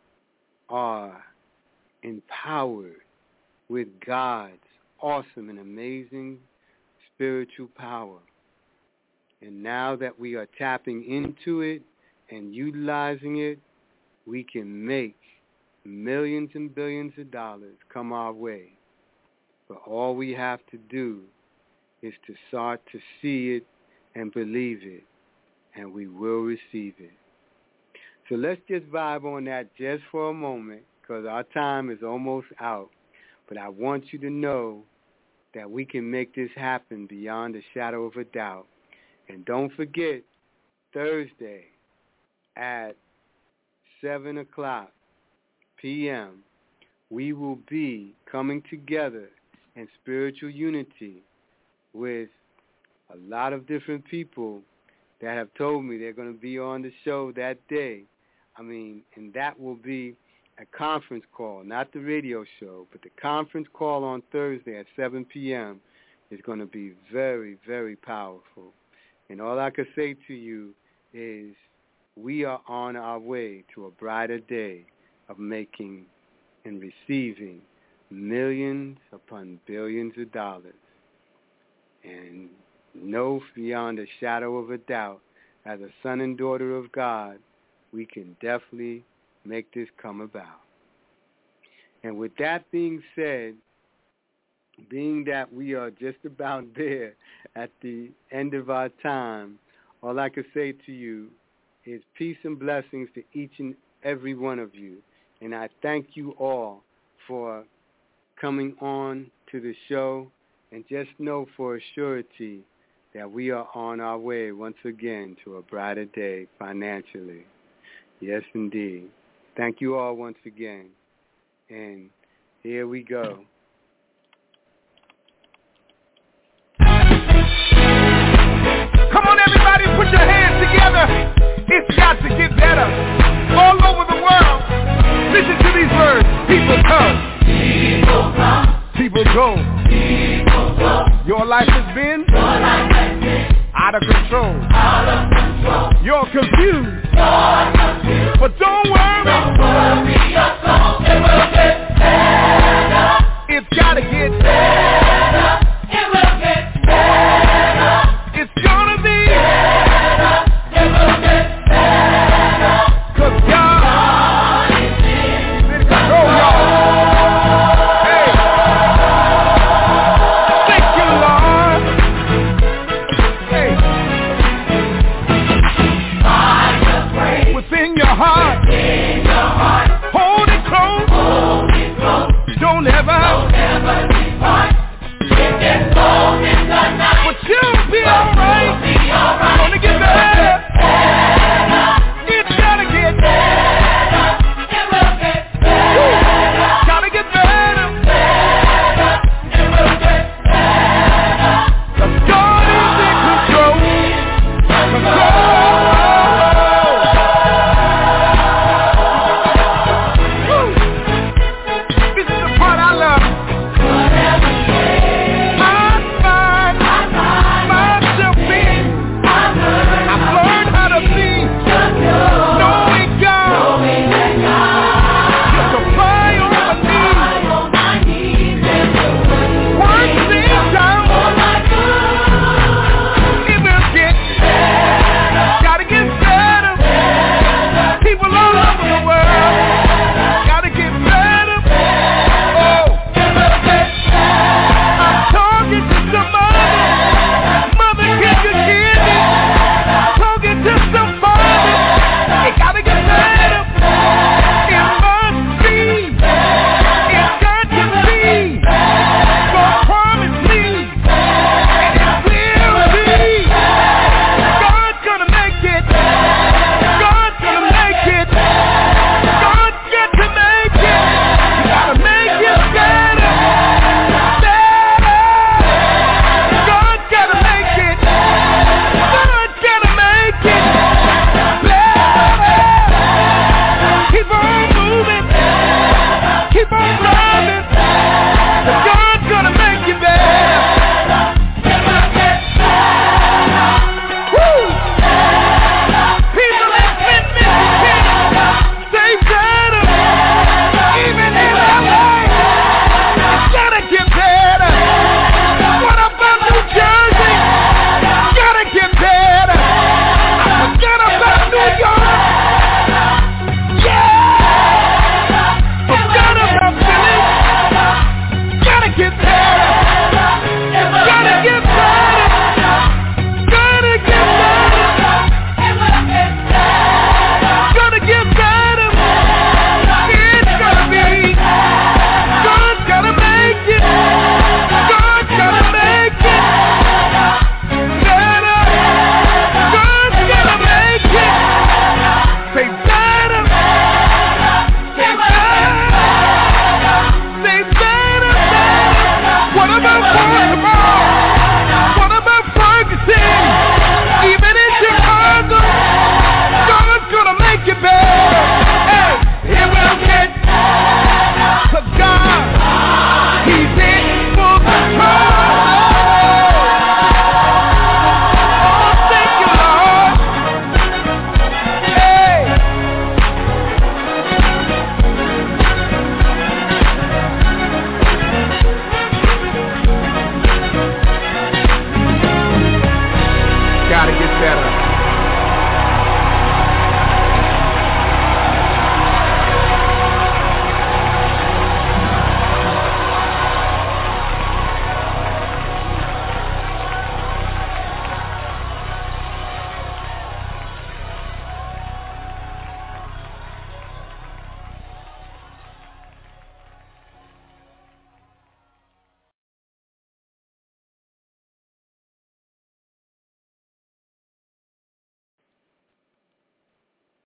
are empowered with God's awesome and amazing spiritual power. And now that we are tapping into it and utilizing it, we can make millions and billions of dollars come our way. But all we have to do is to start to see it and believe it, and we will receive it. So let's just vibe on that just for a moment, because our time is almost out. But I want you to know that we can make this happen beyond a shadow of a doubt. And don't forget, Thursday at seven o'clock p.m., we will be coming together in spiritual unity with a lot of different people that have told me they're going to be on the show that day. I mean, and that will be a conference call, not the radio show, but the conference call on Thursday at seven p.m. is going to be very, very powerful. And all I can say to you is we are on our way to a brighter day of making and receiving millions upon billions of dollars. And know beyond a shadow of a doubt, as a son and daughter of God, we can definitely make this come about. And with that being said, being that we are just about there at the end of our time, all I can say to you is peace and blessings to each and every one of you. And I thank you all for coming on to the show. And just know for a surety that we are on our way once again to a brighter day financially. Yes, indeed. Thank you all once again. And here we go. Come on, everybody, put your hands together. It's got to get better. All over the world.